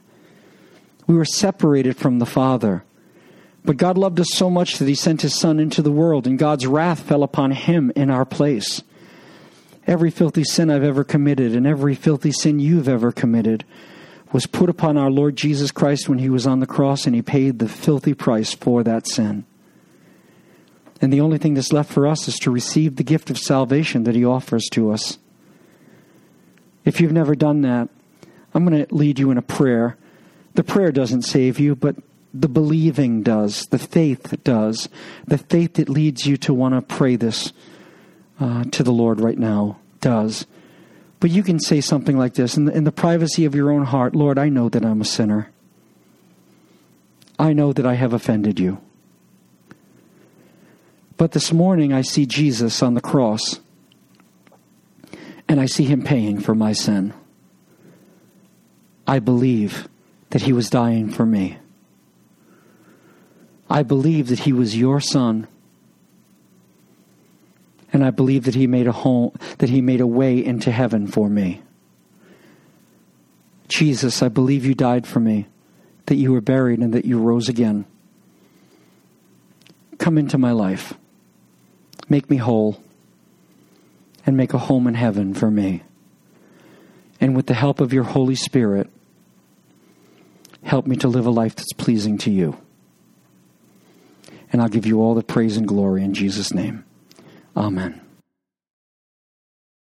We were separated from the Father. But God loved us so much that He sent His Son into the world, and God's wrath fell upon Him in our place. Every filthy sin I've ever committed and every filthy sin you've ever committed was put upon our Lord Jesus Christ when He was on the cross, and He paid the filthy price for that sin. And the only thing that's left for us is to receive the gift of salvation that He offers to us. If you've never done that, I'm going to lead you in a prayer. The prayer doesn't save you, but the believing does. The faith does. The faith that leads you to want to pray this Uh, to the Lord right now does. But you can say something like this in the, in the privacy of your own heart. Lord, I know that I'm a sinner. I know that I have offended you. But this morning I see Jesus on the cross, and I see Him paying for my sin. I believe that He was dying for me. I believe that He was your Son. And I believe that He made a home, that He made a way into heaven for me. Jesus, I believe You died for me, that You were buried and that You rose again. Come into my life. Make me whole. And make a home in heaven for me. And with the help of Your Holy Spirit, help me to live a life that's pleasing to You. And I'll give You all the praise and glory in Jesus' name. Amen.